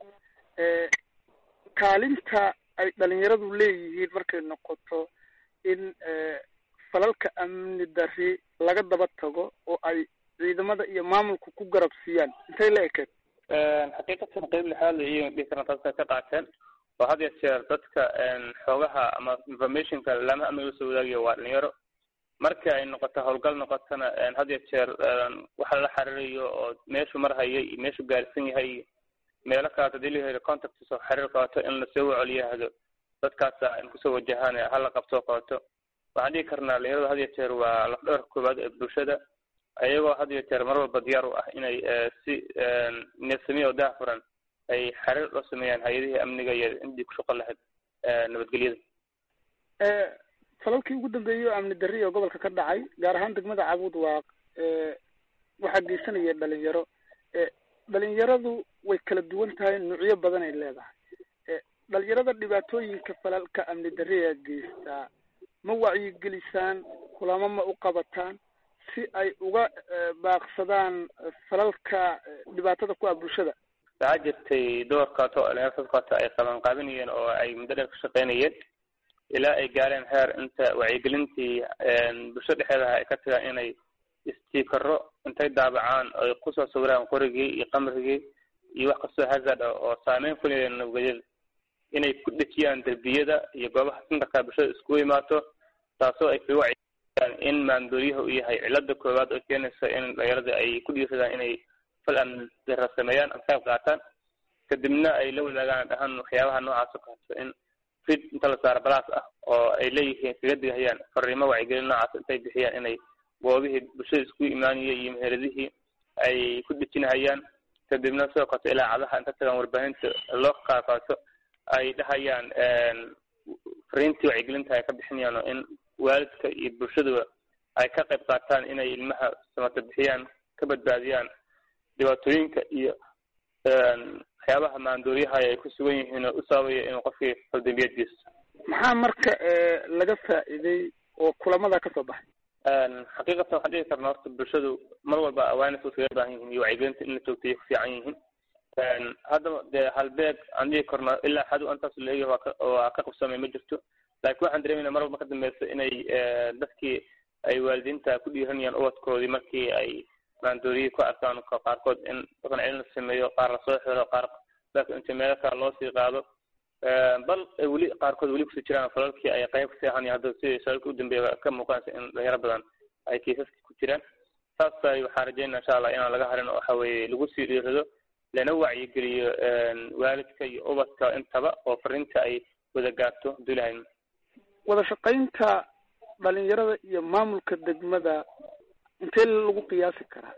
kaalinta ay dhalinyaradu leeyihiin markay noqoto in falalka amni dari laga daba tago oo ay ciidamada iyo maamulku ku garabsiiyaan intay la ekeed xaqiiqatan qayb lixaad iyo dhihi karna dadka ka qaateen oo had iyo jeer dadka xoogaha ama informationka laamaha amniga lasoo wadaagayo waa dhalinyaro marka ay noqoto howlgal noqotona had iyo jeer waxa la xiriirayo oo meeshu marhayay iyo meeshu gaarsan yahay meelo kaleeto hadii la helo contacts oo xiriir qabato in lasoo wacoliyaahdo dadkaasa in kusoo wajahaan hala qabtoo qabato waxaan dhihi karnaa dhalinyarada had iyo jeer waa lafdhabarka koowaad ee bulshada ayagoo had iyo jeer mar walba diyaar u ah inay si neefsamiya oo daahfuran ay xiriir loo sameeyaan hay-adihii amniga iyo intii ku shaqo lahayd nabadgelyada falalkii ugu dambeeyey oo amni darri oo gobolka ka dhacay gaar ahaan degmada Cabuud Waaq waxaa geysanaya dhalinyaro dhalinyaradu way kala duwan tahay nuucyo badan ay leedahay dhalinyarada dhibaatooyinka falalka amni darri ee geysta ma wacyigelisaan kulamo ma u qabataan si ay uga baaqsadaan falalka dhibaatada ku ah bulshada waxaa jirtay doorkaato dhalinyarada ay qabanqaabinayeen oo ay muddo dheer ka shaqeynayeen ilaa ay gaareen heer inta wacyigelintii bulshada dhexeedaha ay ka tagaan inay istiikaro intay daabacaan ay kusoo sawiraan qorigii iyo qamrigii iyo wax kastoo hazard oo saameyn ku leeyahay nabadgelyada inay ku dhejiyaan derbiyada iyo goobaha sindarka bulshada iskugu imaato taasoo ay kaga wacyigeliyaan in maandooriyaha uu yahay cilada koowaad oo keenaysa in dhalinyarada ay ku dhiiradaan inay fal amni darra sameeyaan ama qayb qaataan kadibna ay la wadaagaan dhahan waxyaabaha noocaas oo kaleeto in fid inta la saaro balaas ah oo ay leeyihiin kaga digahayaan fariimo wacyigelin noocaas intay bixiyaan inay goobihii bulshada isku imaanayay iyo meheladihii ay ku dejinahayaan kadibna sidoo kaleto ilaacadaha inta tagaan warbaahinta loo qaaqaato ay dhahayaan fariintii wacyigelinta ay ka bixinayaan oo in waalidka iyo bulshaduba ay ka qayb qaataan inay ilmaha samata bixiyaan ka badbaadiyaan dhibaatooyinka iyo waxyaabaha maandooriyaha ay ku sugan yihiin oo u sababaya inuu qofkii faldambiyeed geysto maxaa marka laga faa'iiday oo kulamada ka soo baxay xaqiiqatan waxaan dhihi karnaa horta bulshadu mar walba awareness uskaga baahan yihiin iyo wacyigelinta in la joogtay ku fiican yihiin haddaba dee halbeeg aan dhihi karno ilaa xadu intaas leegi waa ka qabsamay ma jirto laakiin waxaan dareemayna mar walba ka dambeysa inay dadkii ay waalidiinta ku dhiiranayaan ubadkoodii markii ay maandooriyi ku arkaan qaarkood in dhaqan celin la sameeyo qaar lasoo xiro qaar dadka inta meelo kale loo sii qaado bal weli qaarkood weli kusii jiraan falalkii ay qayb kasii ahaanaya hadda si shaalka u dambeeya ka muuqanaysa in dhalinyaro badan ay kiisaska ku jiraan saas ay waxaan rajeynaa insha allah inaan laga harin oo waxa weeye lagu sii dhiirado lana wacyigeliyo waalidka iyo ubadka intaba oo fariinta ay wada gaarto dulahayn wada shaqaynta dhalinyarada iyo maamulka degmada intee lagu qiyaasi karaa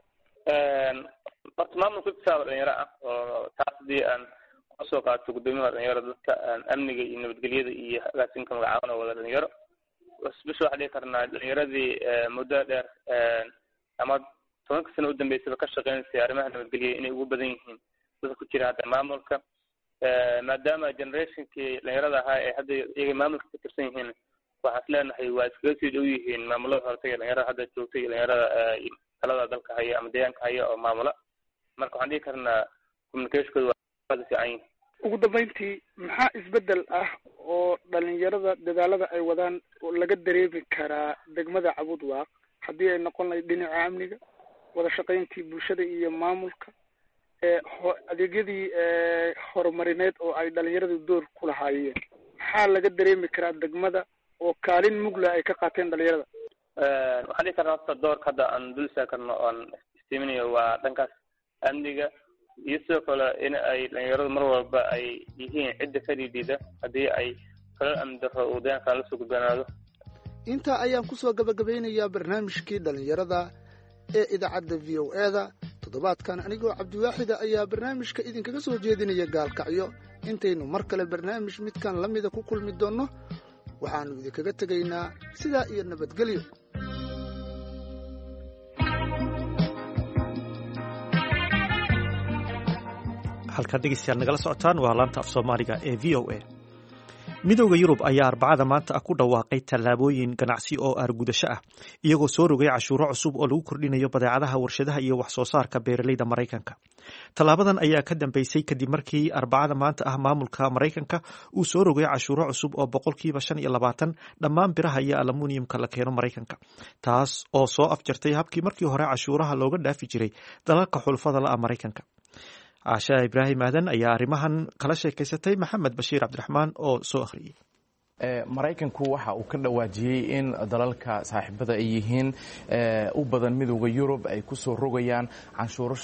horta maamulka isaaba dhalinyaro ah oo taas hadii aan kusoo qaato guddoomiyaha dhalinyarada dadka amniga iyo nabadgelyada iyo agaasinka magacaabana wada dhalinyaro bisha waxaa dhihi karnaa dhalinyaradii muddo dheer ama 10 sano u dambeysaba ka shaqeynaysay arrimaha nabadgelyada inay ugu badan yihiin dadka ku jira hadda maamulka maadaama generationkii dhalinyarada ahaa ee hadda iyaga maamulka ka tirsan yihiin waxaan is leenahay waa iskaga sii dhow yihiin maamulada horta iyo dhalinyarada hadda joogtay iyo dhalinyarada talada dalka haya ama deegaanka haya oo maamula marka waxaan dhihi karnaa communicationkooda waa fiican yihiin ugu dambeyntii maxaa isbedel ah oo dhalinyarada dadaalada ay wadaan oo laga dareemi karaa degmada Cabuud Waaq haddii ay noqon lahayd dhinaca amniga wada shaqayntii bulshada iyo maamulka adeegyadii horumarineed oo ay dhalinyaradu door ku lahaayeen maxaa laga dareemi karaa degmada oo kaalin mugla ay ka qaateen dhalinyarada? waxaan dhihi karnaa horta doorka hadda aan dul istaagi karno oon istiiminayo waa dhankaas amniga iyo sidoo kale in ay dhalinyaradu mar walba ay yihiin cidda ka dhidhiida haddii ay falal amni darro uu deegaankan lasoo gudbanaado. intaa ayaan ku soo gabagabeynayaa barnaamijkii dhallinyarada ee idaacadda v o e da toddobaadkan anigoo cabdiwaaxida ayaa barnaamijka idinkaga soo jeedinaya gaalkacyo. intaynu mar kale barnaamij midkan la mida ku kulmi doonno waxaannu idinkaga tegaynaa sidaa iyo nabadgelyo. halkaad dhegeystayaal nagala socotaan waa laanta af soomaaliga ee v o a. midowda yurub ayaa arbacada maanta ku dhawaaqay tallaabooyin ganacsi oo aargudasho ah iyagoo soo rogay cashuuro cusub oo lagu kordhinayo badeecadaha warshadaha iyo wax soo saarka beeralayda maraykanka. tallaabadan ayaa ka dambeysay kadib markii arbacada maanta maamulka maraykanka uu soo rogay cashuuro cusub oo 25% dhammaan biraha iyo aluminiyumka la keeno maraykanka, taas oo soo afjartay habkii markii hore cashuuraha looga dhaafi jiray dalalka xulfada la maraykanka. caasha ibraahim aadan ayaa arrimahan kala sheekaysatay maxamed bashiir cabdiraxmaan oo soo akhriyey. maraykanku waxa uu ka dhawaajiyey in dalalka saaxiibada ay yihiin u badan midowda yurub ay ku soo rogayaan canshuuro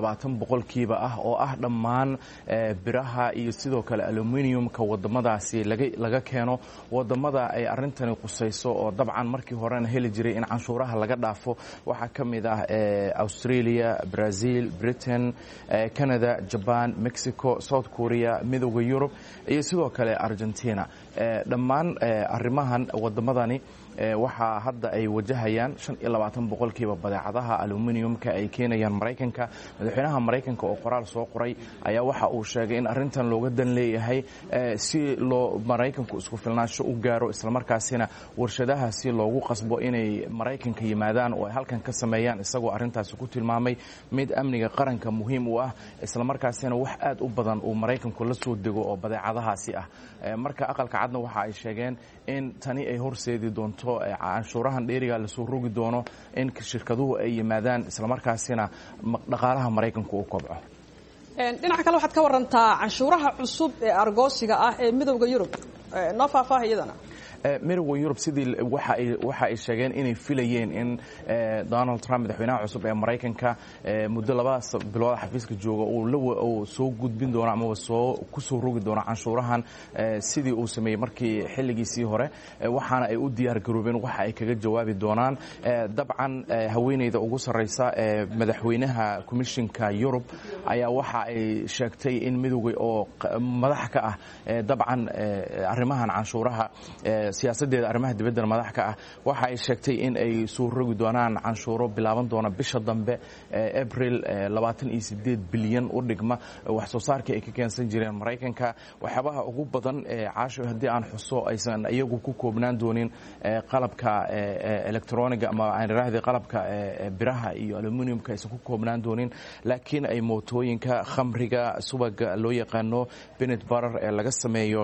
25% ah oo ah dhammaan biraha iyo sidoo kale aluminiyumka wadamadaasi laga keeno wadamada ay arintani qusayso oo dabcan markii horena heli jiray in canshuuraha laga dhaafo waxaa ka mid ah Australia, Brazil, Britain, Canada, Japan, Mexico, South Korea, midowda yurub iyo sidoo kale Argentina. dhammaan arrimahan wadamadani waxaa hadda ay wajahayaan 25% badeecadaha aluminiyumka ay keenayaan maraykanka. madaxweynaha maraykanka oo qoraal soo qoray ayaa waxa uu sheegay in arrintan looga dan leeyahay si loo maraykanku isku filnaansho u gaaro islamarkaasina warshadaha si loogu qasbo inay maraykanka yimaadaan oo ay halkan ka sameeyaan, isagoo arrintaasi ku tilmaamay mid amniga qaranka muhiim u ah islamarkaasina wax aad u badan uu maraykanku la soo dego oo badeecadahaasi ah. marka aqalka cadna waxa ay sheegeen in tani ay horseedi doonto canshuurahan dheeriga la soo rogi doono in shirkaduhu ay yimaadaan islamarkaasina dhaqaalaha maraykanku u kobco. dhinaca kale waxaad ka warantaa canshuuraha cusub ee argoosiga ah ee midowda yurub noo faahfaahiyadana. midowda yurub sidii waxa ay sheegeen inay filayeen in Donald Trump madaxweynaha cusub ee maraykanka muddo 2 bilood xafiiska jooga uu soo gudbin doono ama ku soo rogi doono canshuurahan sidii uu sameeyay markii xilligiisii hore, waxaana ay u diyaar garoobeen waxa ay kaga jawaabi doonaan. dabcan haweeneyda ugu sareysa ee madaxweynaha komishinka Yurub ayaa waxa ay sheegtay in midowga oo madax ka ah dabcan arrimahan canshuuraha siyaasadeeda arrimaha dibadda madax ka ah waxa ay sheegtay in ay soo rogi doonaan canshuuro bilaaban doona bisha dambe April 28 bilyan u dhigma wax soo saarka ay ka keensan jireen maraykanka. waxyaabaha ugu badan caasho haddii aan xuso aysan iyagu ku koobnaan doonin qalabka electroniga ama aan raahday qalabka biraha iyo aluminiyumka aysan ku koobnaan doonin, laakiin ay mootooyinka, khamriga, subaga loo yaqaano peanut butter ee laga sameeyo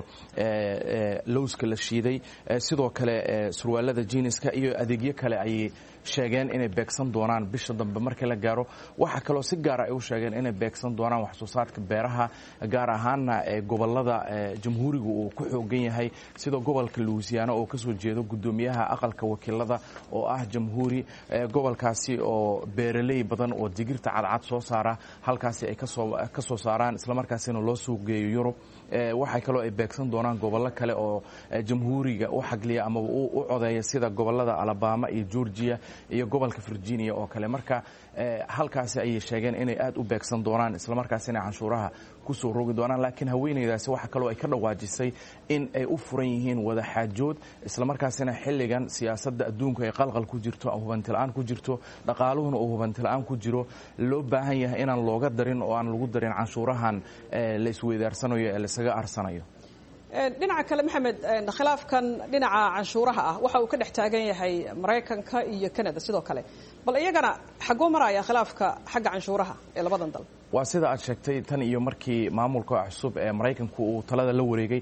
lowska la shiiday, sidoo kale surwaalada jeaniska iyo adeegyo kale ay sheegeen inay beegsan doonaan bisha dambe markii la gaaro. waxa kaloo si gaar ah ay u sheegeen inay beegsan doonaan wax soo saarka beeraha, gaar ahaanna gobolada jamhuuriga uu ku xoogan yahay sida gobolka Louisiana oo ka soo jeedo gudoomiyaha aqalka wakiilada oo ah jamhuuri. gobolkaasi oo beeraley badan oo digirta cadcad soo saara halkaasi ay ka soo saaraan islamarkaasina loo suuq geeyo Yurub. waxay kaloo ay beegsan doonaan gobollo kale oo jamhuuriga u xagliya ama u codeeya sida gobolada Alabama iyo Georgia iyo gobolka Virginia oo kale. marka halkaasi ay sheegeen inay aad u beegsan doonaan islamarkaasina canshuuraha ku soo rogi doonaan. laakiin haweeneydaasi waxa kaloo ay ka dhawaajisay in ay u furan yihiin wada xaajood islamarkaasina xilligan siyaasadda adduunka ay qalqal ku jirto, hubanti la'aan ku jirto, dhaqaaluhuna uu hubanti la'aan ku jiro, loo baahan yahay inaan looga darin oo aan lagu darin canshuurahan la isweydaarsanayo ee la isaga arsanayo. dhinaca kale maxamed, khilaafkan dhinaca canshuuraha ah waxa uu ka dhex taagan yahay maraykanka iyo Canada sidoo kale, bal iyagana xagoo maraya khilaafka xagga canshuuraha ee labadan dal? waa sida aad sheegtay tan iyo markii maamulka cusub ee maraykanku uu talada la wareegay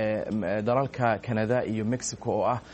dalalka Canada iyo Mexico oo ah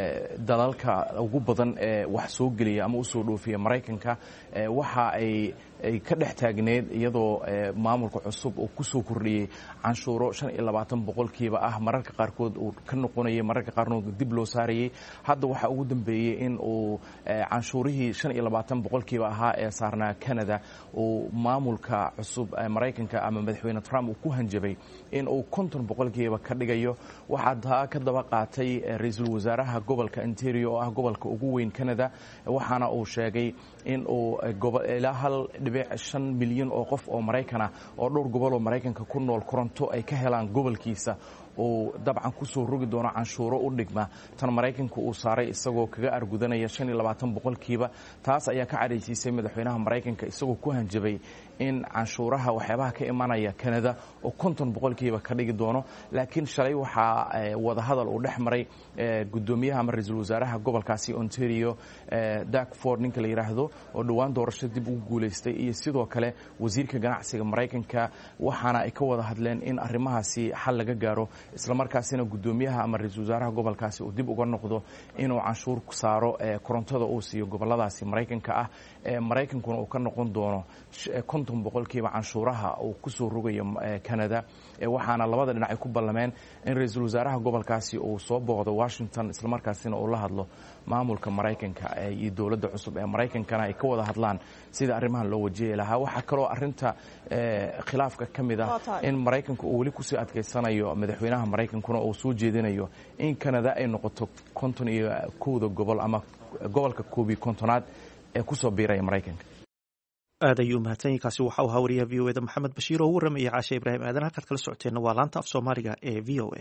dalalka ugu badan ee wax soo geliya ama u soo dhoofiya maraykanka waxa ay ay ka dhex taagneed iyadoo maamulka cusub uu ku soo kordhiyey canshuuro 25 boqolkiiba ah mararka qaarkood uu ka noqonayay mararka qaarkood dib loo saarayay hadda waxa ugu dambeeyey in uu canshuurihii 25 boqolkiiba ahaa ee saarnaa Canada uu maamulka cusub ee Mareykanka ama madaxweyne Trump uu ku hanjabay in uu 50 boqolkiiba ka dhigayo waxaa ka daba qaatay ra'iisul wasaaraha gobolka Ontario oo ah gobolka ugu weyn Canada waxaana uu sheegay in uu ilaa 1.5 milyan oo qof oo Mareykan ah oo dhowr gobol oo Mareykanka ku nool koronto ay ka helaan gobolkiisa oo dabcan ku soo rogi doono canshuuro u dhigma tan Mareykanku uu saaray isagoo kaga argudanaya 25 boqolkiiba taas ayaa ka cadhaysiisay madaxweynaha Mareykanka isagoo ku hanjabay in canshuuraha waxyaabaha ka imanaya Canada oo 50 boqolkiiba ka dhigi doono laakiin shalay waxa wada hadal uu dhex maray gudoomiyaha ama ra'iisul wasaaraha gobolkaasi Ontario Doug Ford ninka la yiraahdo oo dhawaan doorasho dib ugu guuleystay iyo sidoo kale wasiirka ganacsiga Mareykanka waxaana ay ka wada hadleen in arrimahaasi xal laga gaaro isla markaasina gudoomiyaha ama ra'iisul wasaaraha gobolkaasi uu dib uga noqdo inuu canshuur ku saaro korontada uu siiyo goboladaasi Mareykanka ah Mareykankuna uu ka noqon doono 50 boqolkiiba canshuuraha uu ku soo rogayo Canada waxaana labada dhinac ay ku ballameen in ra'iisul wasaaraha gobolkaasi uu soo booqdo Washington isla markaasina uu la hadlo maamulka Mareykanka iyo dawladda cusub ee Mareykankana ay ka wada hadlaan sida arrimahan loo wajihi lahaa waxa kale oo arrinta khilaafka kamid ah in Mareykanku uu wali ku sii adkeysanayo madaxweynaha Mareykankuna uu soo jeedinayo in Canada ay noqoto 51 gobol ama gobolka 51aad ee ku soo biiraya Mareykanka aad ayuu mahadsanyahay kaasi waxa uu hawriya VOA Maxamed Bashiir oo waramaya Caasha Ibraahim aadan halkaad kala socoteena waa laanta af Soomaaliga ee VOA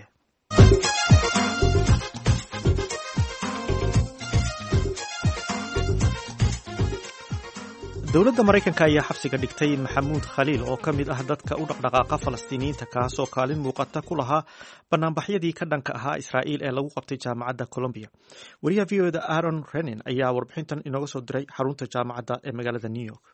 dowladda Mareykanka ayaa xabsiga dhigtay Maxamuud Khaliil oo ka mid ah dadka u dhaqdhaqaaqa Falastiiniyiinta kaasoo kaalin muuqata ku lahaa banaanbaxyadii ka dhanka ahaa Israa'iil ee lagu qabtay jaamacadda Columbia. Wariyaha VOA Aaron Renin ayaa warbixintan inooga soo diray xarunta jaamacadda ee magaalada New York.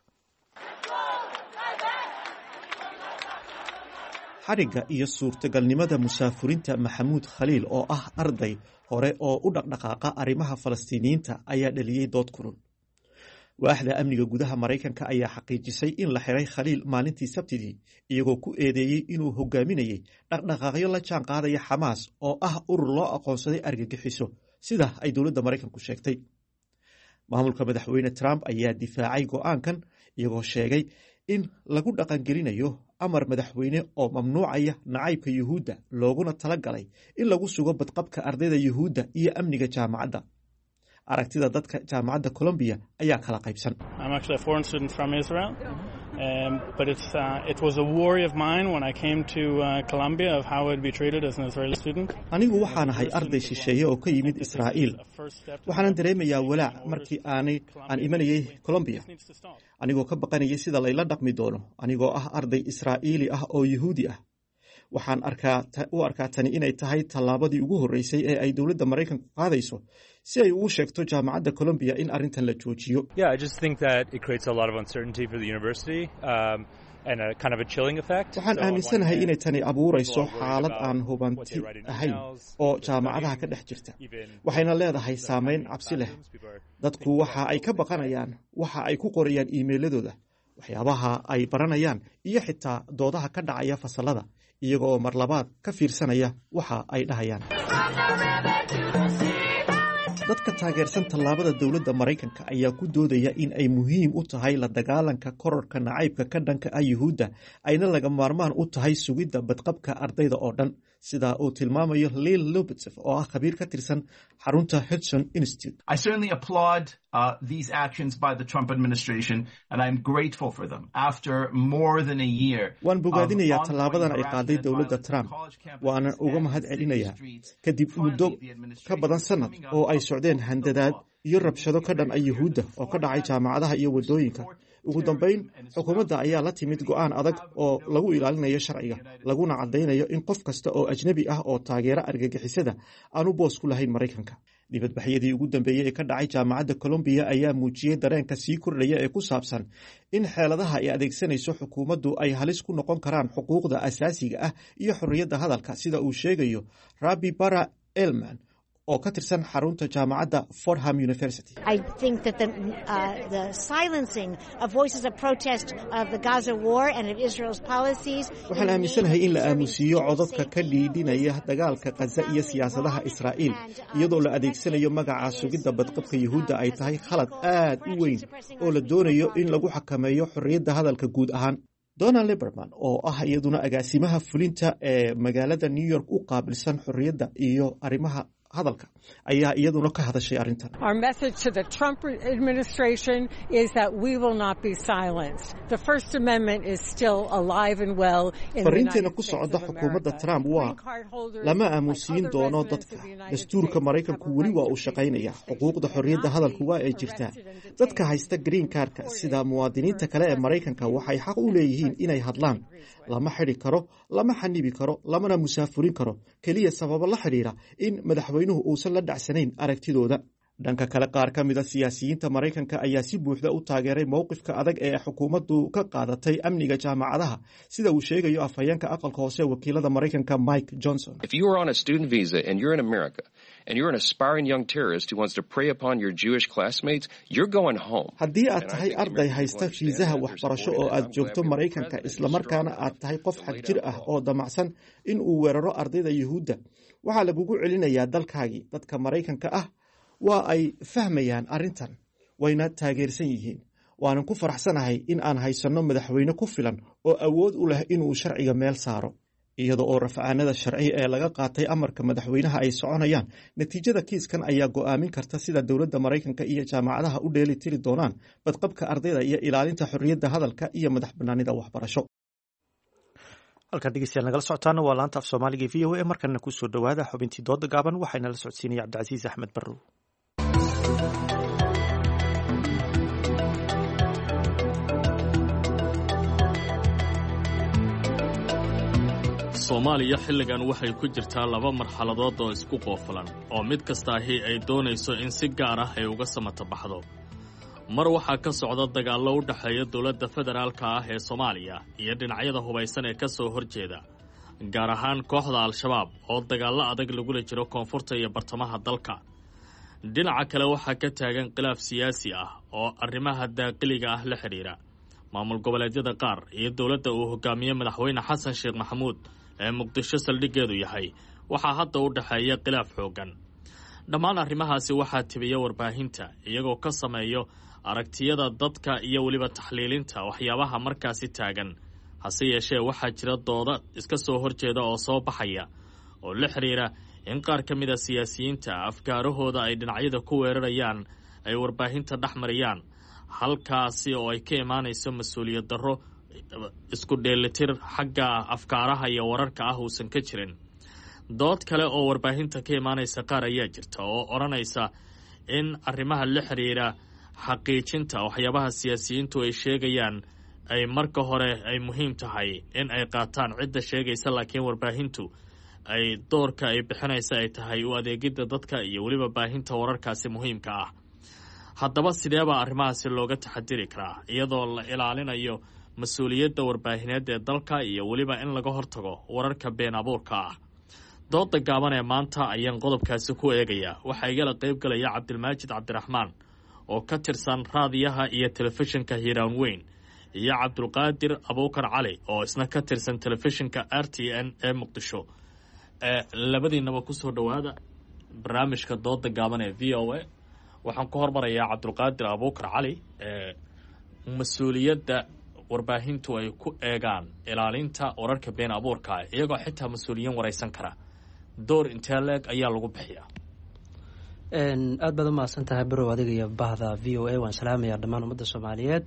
xariga iyo suurtagalnimada musaafurinta Maxamuud Khaliil oo ah arday hore oo u dhaqdhaqaaqa arrimaha Falastiiniyiinta ayaa dhaliyay dood kulul. waaxda amniga gudaha Mareykanka ayaa xaqiijisay in la xiray Khaliil maalintii Sabtidii iyagoo ku eedeeyay inuu hogaaminayay dhaqdhaqaaqyo la jaan qaadaya Xamaas oo ah urur loo aqoonsaday argagixiso sida ay dowladda Mareykanku sheegtay. maamulka madaxweyne Trump ayaa difaacay go'aankan iyagoo sheegay in lagu dhaqangelinayo amar madaxweyne oo mamnuucaya nacaybka Yuhuudda looguna talagalay in lagu sugo badqabka ardayda Yuhuudda iyo amniga jaamacadda. aragtida dadka jaamacadda Columbia ayaa kala qaybsan. I'm actually a foreign student from Israel. But it was a worry of mine when I came to Columbia of how I'd be treated as an Israeli student. Anigu waxaan ahay arday shisheeye oo ka yimid Israa'iil. Waxaan dareemayaa walaac markii aan imanayay Columbia. Anigoo ka baqanayay sida layla dhaqmi doono anigoo ah arday Israa'iili ah oo Yuhuudi ah. waxaan u arkaa tani inay tahay tallaabadii ugu horreysay ee ay dowladda Mareykanku qaadayso si ay ugu sheegto jaamacadda Columbia in arrintan la joojiyo. Yeah, I just think that it creates a lot of uncertainty for the university and a kind of a chilling effect. Waxaan aaminsanahay inay tani abuurayso xaalad aan hubanti ahayn oo jaamacadaha ka dhex jirta. waxayna leedahay saameyn cabsi leh. dadku waxa ay ka baqanayaan waxa ay ku qorayaan iimayladooda, waxyaabaha ay baranayaan iyo xitaa doodaha ka dhacaya fasalada iyagoo mar labaad ka fiirsanaya waxa ay dhahayaan. dadka taageersan tallaabada dowladda Mareykanka ayaa ku doodaya in ay muhiim u tahay la dagaalanka kororka nacaybka ka dhanka ah Yuhuudda ayna laga maarmaan u tahay sugidda badqabka ardayda oo dhan sida uu tilmaamayo Lil Lubitsev oo ah khabiir ka tirsan xarunta Hudson Institute. I certainly applaud these actions by the Trump administration and I'm grateful for them. After more than a year. waan bogaadinayaa tallaabadan ay qaaday dowladda Trump waana uga mahad celinayaa kadib muddo ka badan sanad oo ay socdeen handadaad iyo rabshado ka dhan ah Yuhuudda oo ka dhacay jaamacadaha iyo wadooyinka. ugu dambeyn xukuumadda ayaa la timid go'aan adag oo lagu ilaalinayo sharciga laguna cadeynayo in qof kasta oo ajnabi ah oo taageera argagixisada aanu boos ku lahayn Mareykanka. dibadbaxyadii ugu dambeeyay ee ka dhacay jaamacadda Columbia ayaa muujiyay dareenka sii kordhaya ee ku saabsan in xeeladaha ay adeegsanayso xukuumaddu ay halis ku noqon karaan xuquuqda asaasiga ah iyo xorriyadda hadalka sida uu sheegayo Rabbi Bara Elman oo ka tirsan xarunta jaamacadda Fordham University. I think that the silencing of voices of protest of the Gaza war and of Israel's policies. Waxaan aaminsanahay in la aamusiyo codadka ka dhiidhinaya dagaalka Gaza iyo siyaasadaha Israa'iil iyadoo la adeegsanayo magaca sugidda badqabka Yuhuudda ay tahay khalad aad u weyn oo la doonayo in lagu xakameeyo xorriyadda hadalka guud ahaan. Donald Lieberman oo ah iyaduna agaasimaha fulinta ee magaalada New York u qaabilsan xorriyadda iyo arrimaha hadalka ayaa iyaduna ka hadashay arrintan. Our message to the Trump administration is that we will not be silenced. The First Amendment is still alive and well in the United States of America. Fariinteena ku socda xukuumadda Trump waa lama aamusiin doono dadka. Dastuurka Maraykanku weli waa uu shaqaynaya. Xuquuqda xorriyadda hadalku waa ay jirtaa. Dadka haysta green cardka sida muwaadiniinta kale ee Maraykanka waxay xaq u leeyihiin inay hadlaan. Lama xidhi karo, lama xanibi karo, lamana musaafurin karo. Kaliya sababo la xiriira in madaxweynuhu uusan la dhacsanayn aragtidooda. Dhanka kale qaar ka mid ah siyaasiyiinta Maraykanka ayaa si buuxda u taageeray mowqifka adag ee xukuumaddu ka qaadatay amniga jaamacadaha sida uu sheegayo afhayeenka aqalka hoose wakiilada Maraykanka Mike Johnson. If you are on a student visa and you're in America and you're an aspiring young terrorist who wants to prey upon your Jewish classmates, you're going home. Haddii aad tahay arday haysta fiisaha waxbarasho oo aad joogto Maraykanka isla markaana aad tahay qof xag jir ah oo damacsan in uu weeraro ardayda Yuhuudda, waxaa lagugu celinayaa dalkaagii. Dadka Maraykanka ah waa ay fahmayaan arrintan wayna taageersan yihiin. Waanan ku faraxsanahay in aan haysanno madaxweyne ku filan oo awood u leh inuu sharciga meel saaro. Iyada oo rafcaanada sharci ee laga qaatay amarka madaxweynaha ay soconayaan, natiijada kiiskan ayaa go'aamin karta sida dowladda Maraykanka iyo jaamacadaha u dheeli tiri doonaan badqabka ardayda iyo ilaalinta xorriyadda hadalka iyo madaxbannaanida waxbarasho. halkan dhegeystayaal nagala socotaana waa laanta af Soomaaliga VOA markana ku soo dhawaada xubintii dooda gaaban waxayna la socodsiinaya Cabdicasiis Axmed Barrow. Soomaaliya xilligan waxay ku jirtaa laba marxaladood oo isku qoofalan oo mid kastaahi ay doonayso in si gaar ah ay uga samata baxdo. mar waxaa ka socda dagaallo u dhexeeya dowladda federaalka ah ee Soomaaliya iyo dhinacyada hubaysan ee ka soo horjeeda, gaar ahaan kooxda Al-Shabaab oo dagaallo adag lagula jiro koonfurta iyo bartamaha dalka. dhinaca kale waxaa ka taagan khilaaf siyaasi ah oo arrimaha daaqiliga ah la xidhiira. maamul goboleedyada qaar iyo dowladda uu hogaamiye madaxweyne xasan sheekh maxamuud ee Muqdisho saldhiggeedu yahay waxaa hadda u dhexeeya khilaaf xooggan. dhammaan arrimahaasi waxaa tibiya warbaahinta iyagoo ka sameeyo aragtiyada dadka iyo weliba taxliilinta waxyaabaha markaasi taagan. hase yeeshee waxaa jira dooda iska soo horjeeda oo soo baxaya oo la xidhiira in qaar ka mid a siyaasiyiinta afkaarahooda ay dhinacyada ku weerarayaan ay warbaahinta dhex mariyaan, halkaasi oo ay ka imaanayso mas-uuliyad darro isku dheelitir xagga afkaaraha iyo wararka ah uusan ka jirin. dood kale oo warbaahinta ka imaanaysa qaar ayaa jirta oo odhanaysa in arrimaha la xidhiira xaqiijinta waxyaabaha siyaasiyiintu ay sheegayaan ay marka hore ay muhiim tahay in ay qaataan cidda sheegaysa, laakiin warbaahintu ay doorka ay bixinaysa ay tahay u adeegidda dadka iyo weliba baahinta wararkaasi muhiimka ah. haddaba sideebaa arrimahaasi looga taxadiri karaa iyadoo la ilaalinayo mas-uuliyadda warbaahineed ee dalka iyo weliba in laga hortago wararka been abuurka ah? dooda gaaban ee maanta ayaan qodobkaasi ku eegayaa. waxaa igala qayb galaya Cabdilmaajid Cabdiraxmaan oo ka tirsan raadiyaha iyo telefishinka Hiiraan Weyn, iyo Cabdulqaadir Abuukar Cali oo isna ka tirsan telefishinka RTN ee Muqdisho. labadiinaba ku soo dhawaada barnaamijka dooda gaaban ee VOA. waxaan ku hormarayaa Cabdulqaadir Abuukar Cali. mas-uuliyadda warbaahintu ay ku eegaan ilaalinta wararka been abuurka iyagoo xitaa mas-uuliyiin waraysan kara, door intee leeg ayaa lagu bixiyaa? aad baad u mahadsan tahay Barrow, adiga iyo bahda VOA. waan salaamayaa dhammaan ummadda Soomaaliyeed.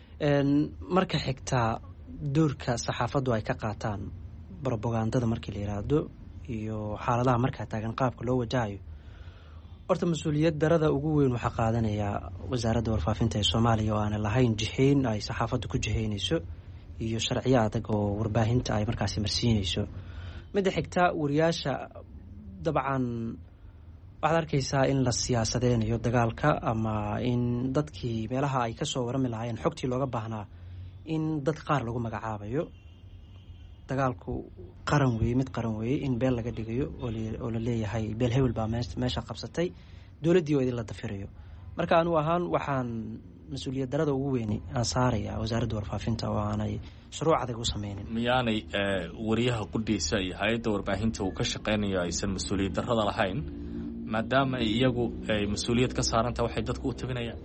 marka xigtaa doorka saxaafaddu ay ka qaataan propagandada markii la yiraahdo iyo xaaladaha markaa taagan qaabka loo wajahayo, horta mas-uuliyad darada ugu weyn waxaa qaadanayaa wasaaradda warfaafinta ee Soomaaliya oo aan lahayn jihayn ay saxaafaddu ku jihaynayso iyo sharciyo adag oo warbaahinta ay markaasi marsiinayso. midda xigta wariyaasha dabcan waxaad arkaysaa in la siyaasadeynayo dagaalka, ama in dadkii meelaha ay kasoo warami lahaayeen xogtii looga baahnaa in dad qaar lagu magacaabayo. dagaalku qaran weeye mid qaran weeye in beel laga dhigayo oo la leeyahay beel hebel baa meesha qabsatay dowladdii oo idinla dafirayo marka anu ahaan waxaan mas-uuliyad darada ugu weyni aan saaraya wasaaradda warfaafinta oo aanay shuruuc adag u sameynin. miyaanay wariyaha qudhiisa iyo hay-adda warbaahinta uu ka shaqeynayo aysan mas-uuliyad darada lahayn maadaama iyagu ay mas-uuliyad ka saarantaha waxay dadku u tabinayaan?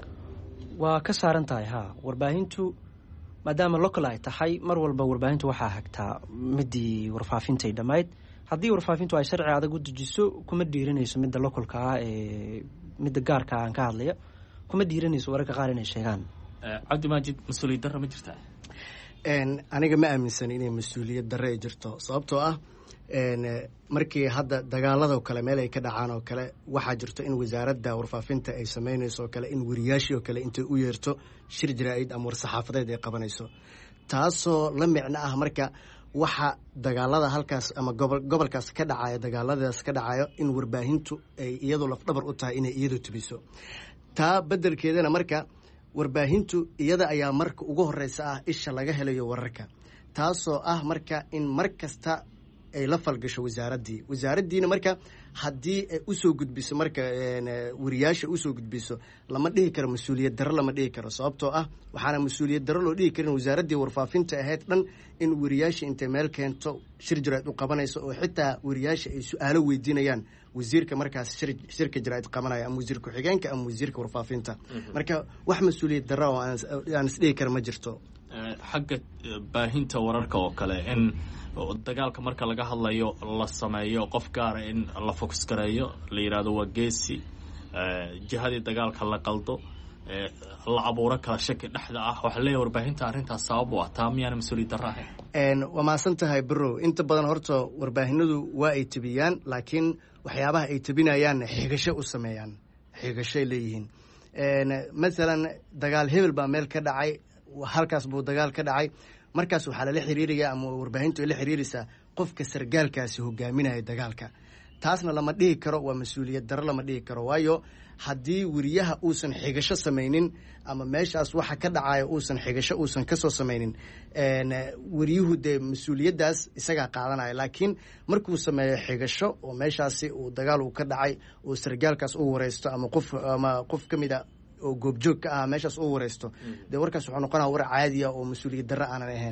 waa ka saaran tahay warbaahintu maadaama local ay tahay mar walba warbaahintu waxaa hagtaa midii warfaafintay dhammayd haddii warfaafintu ay sharci adag u dejiso kuma dhiiranayso midda localka ah ee midda gaarka aan ka hadlaya kuma dhiiranayso wararka qaar inay sheegaan. cabdimaajid mas-uuliyad darra ma jirtaa? aniga ma aaminsan inay mas-uuliyad darre ay jirto sababtoo ah markii hadda dagaaladoo kale meel ay ka dhacaan oo kale waxaa jirto in wasaaradda warfaafinta ay samaynayso oo kale in wariyaashii oo kale intay u yeerto shir jaraa'id ama war-saxaafadeed ay qabanayso taasoo la micno ah marka waxa dagaalada halkaas ama gobolkaas ka dhacayo dagaaladaas ka dhacayo in warbaahintu ay iyadu lafdhabar u tahay inay iyadu tubiso taa beddelkeedana marka warbaahintu iyada ayaa marka ugu horeysa ah isha laga helayo wararka taasoo ah marka in mar kasta ay la falgasho wasaaraddiina marka haddii ay usoo gudbiso marka wariyaasha usoo gudbiso lama dhihi karo mas-uuliyad darro lama dhihi karo sababtoo ah waxaana mas-uuliyad darro loo dhihi karin wasaaraddii warfaafinta ahayd dhan in wariyaasha intay meel keento shir jaraa'id u qabanayso oo xitaa wariyaasha ay su-aalo weydiinayaan wasiirka markaas shirka jaraa'id qabanaya ama wasiir ku-xigeenka ama wasiirka warfaafinta marka wax mas-uuliyad darro oo aan isdhihi kara ma jirto. xagga baahinta wararka oo kale in dagaalka marka laga hadlayo la sameeyo qof gaara in la fokus gareeyo la yidhaahdo waa geesi jihadii dagaalka la qaldo la abuuro kala shaki dhexda ah waxaa leeyahay warbaahinta arrintaas sabab u ah taa miyaana mas-uuliyad darro ahayn? waa mahadsan tahay birow inta badan horta warbaahinadu waa ay tebiyaan laakiin waxyaabaha ay tebinayaan xigasho u sameeyaan xigashoay leeyihiin masalan dagaal hebel baa meel ka dhacay halkaas buu dagaal ka dhacay markaas waxaa lala xiriiraya ama warbaahintu ay la xiriiraysaa qofka sargaalkaasi hogaaminaya dagaalka taasna lama dhihi karo waa mas-uuliyad darro lama dhihi karo waayo haddii wariyaha uusan xigasho samaynin ama meeshaas waxa ka dhacaya uusan xigasho uusan kasoo samaynin wariyuhu dee mas-uuliyaddaas isagaa qaadanaya laakiin markuu sameeyo xigasho oo meeshaasi uu dagaal uu ka dhacay uu sargaalkaas u wareysto ama qof ka mid a oo goobjoog ka ah meeshaas u wareysto dee warkaas wuxuu noqonaya war caadiya oo mas-uuliyad darre aanan ahayn.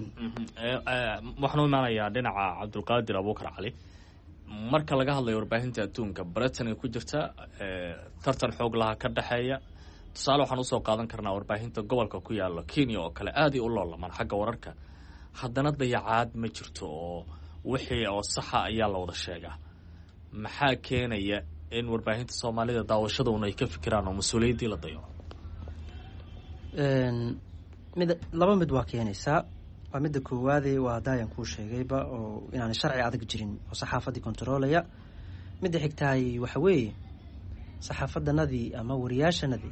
waxaan u imaanayaa dhinaca cabdulqaadir abuukar cali marka laga hadlayo warbaahinta adduunka britain ay ku jirta tartan xoog laha ka dhexeeya tusaale waxaan usoo qaadan karnaa warbaahinta gobolka ku yaala kenya oo kale aaday u loolamaan xagga wararka haddana dayacaad ma jirto oo wixii oo saxa ayaa la wada sheegaa maxaa keenaya in warbaahinta soomaalida daawashaduna ay ka fikiraan oo mas-uuliyaddii la dayo? laba mid waa keenaysaa waa midda koowaade waa hadaayan kuu sheegayba oo inaanay sharci adag jirin oo saxaafaddii kontaroolaya midda xigtahay waxa weeye saxaafadanadii ama wariyaashanadii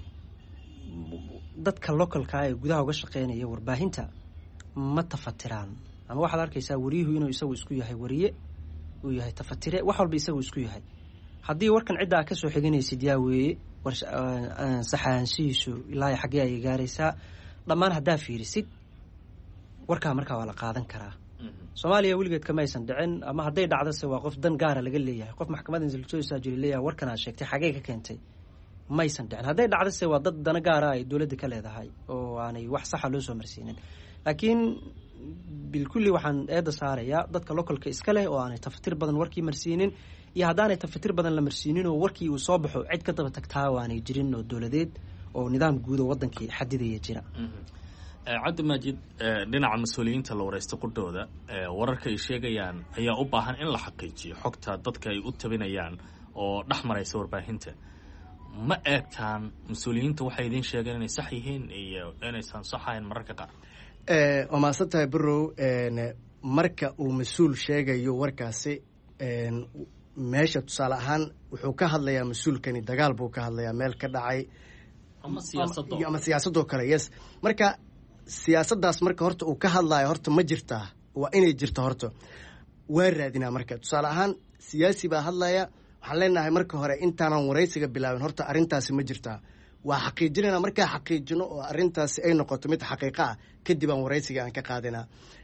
dadka localkaa ee gudaha uga shaqeynaya warbaahinta ma tafatiraan ama waxaad arkaysaa wariyuhu inuu isagu isku yahay wariye uu yahay tafatire wax walba isagu isku yahay haddii warkan cidda ka soo xiganaysid yaa weeye saxaanshihiisu ilaa xaggee ayay gaaraysaa dhammaan haddaa fiirisid warkaa markaa waa la qaadan karaa. soomaaliya weligeed kama aysan dhicin ama hadday dhacdose waa qof dan gaara laga leeyahay qof maxkamadda insilsoosaa jiri leeyahay warkan aad sheegtay xagee ka keentay maysan dhicin hadday dhacdose waa dad dana gaara ay dowladda ka leedahay oo aanay wax saxa loo soo marsiinin laakiin bilkulli waxaan eedda saarayaa dadka localka iska leh oo aanay tafatir badan warkii marsiinin iyo haddaanay tafatir badan la marsiinin oo warkii uu soo baxo cid ka daba tagtaa oo aanay jirin oo dowladeed oo nidaam guud oo wadankii xadidaya jira. cabdimaajid dhinaca mas-uuliyiinta la wareysta qudhooda wararka ay sheegayaan ayaa u baahan in la xaqiijiyo xogta dadka ay u tabinayaan oo dhex maraysa warbaahinta ma eegtaan mas-uuliyiinta waxay idiin sheegeen inay sax yihiin iyo inaysan sax ahayn mararka qaar? waa mahadsan tahay birow marka uu mas-uul sheegayo warkaasi meesha tusaale ahaan wuxuu ka hadlayaa mas-uulkani dagaal buu ka hadlayaa meel ka dhacay ama siyaasadoo kale yes marka siyaasaddaas marka horta uu ka hadlaayo horta ma jirtaa waa inay jirto horta waa raadinaa marka tusaale ahaan siyaasi baa hadlaya waxaan leenahay marka hore intaanan waraysiga bilaabin horta arrintaasi ma jirtaa waa xaqiijinayna markaa xaqiijino oo arrintaasi ay noqoto mid xaqiiqo ah kadib aan waraysiga aan ka qaadinaa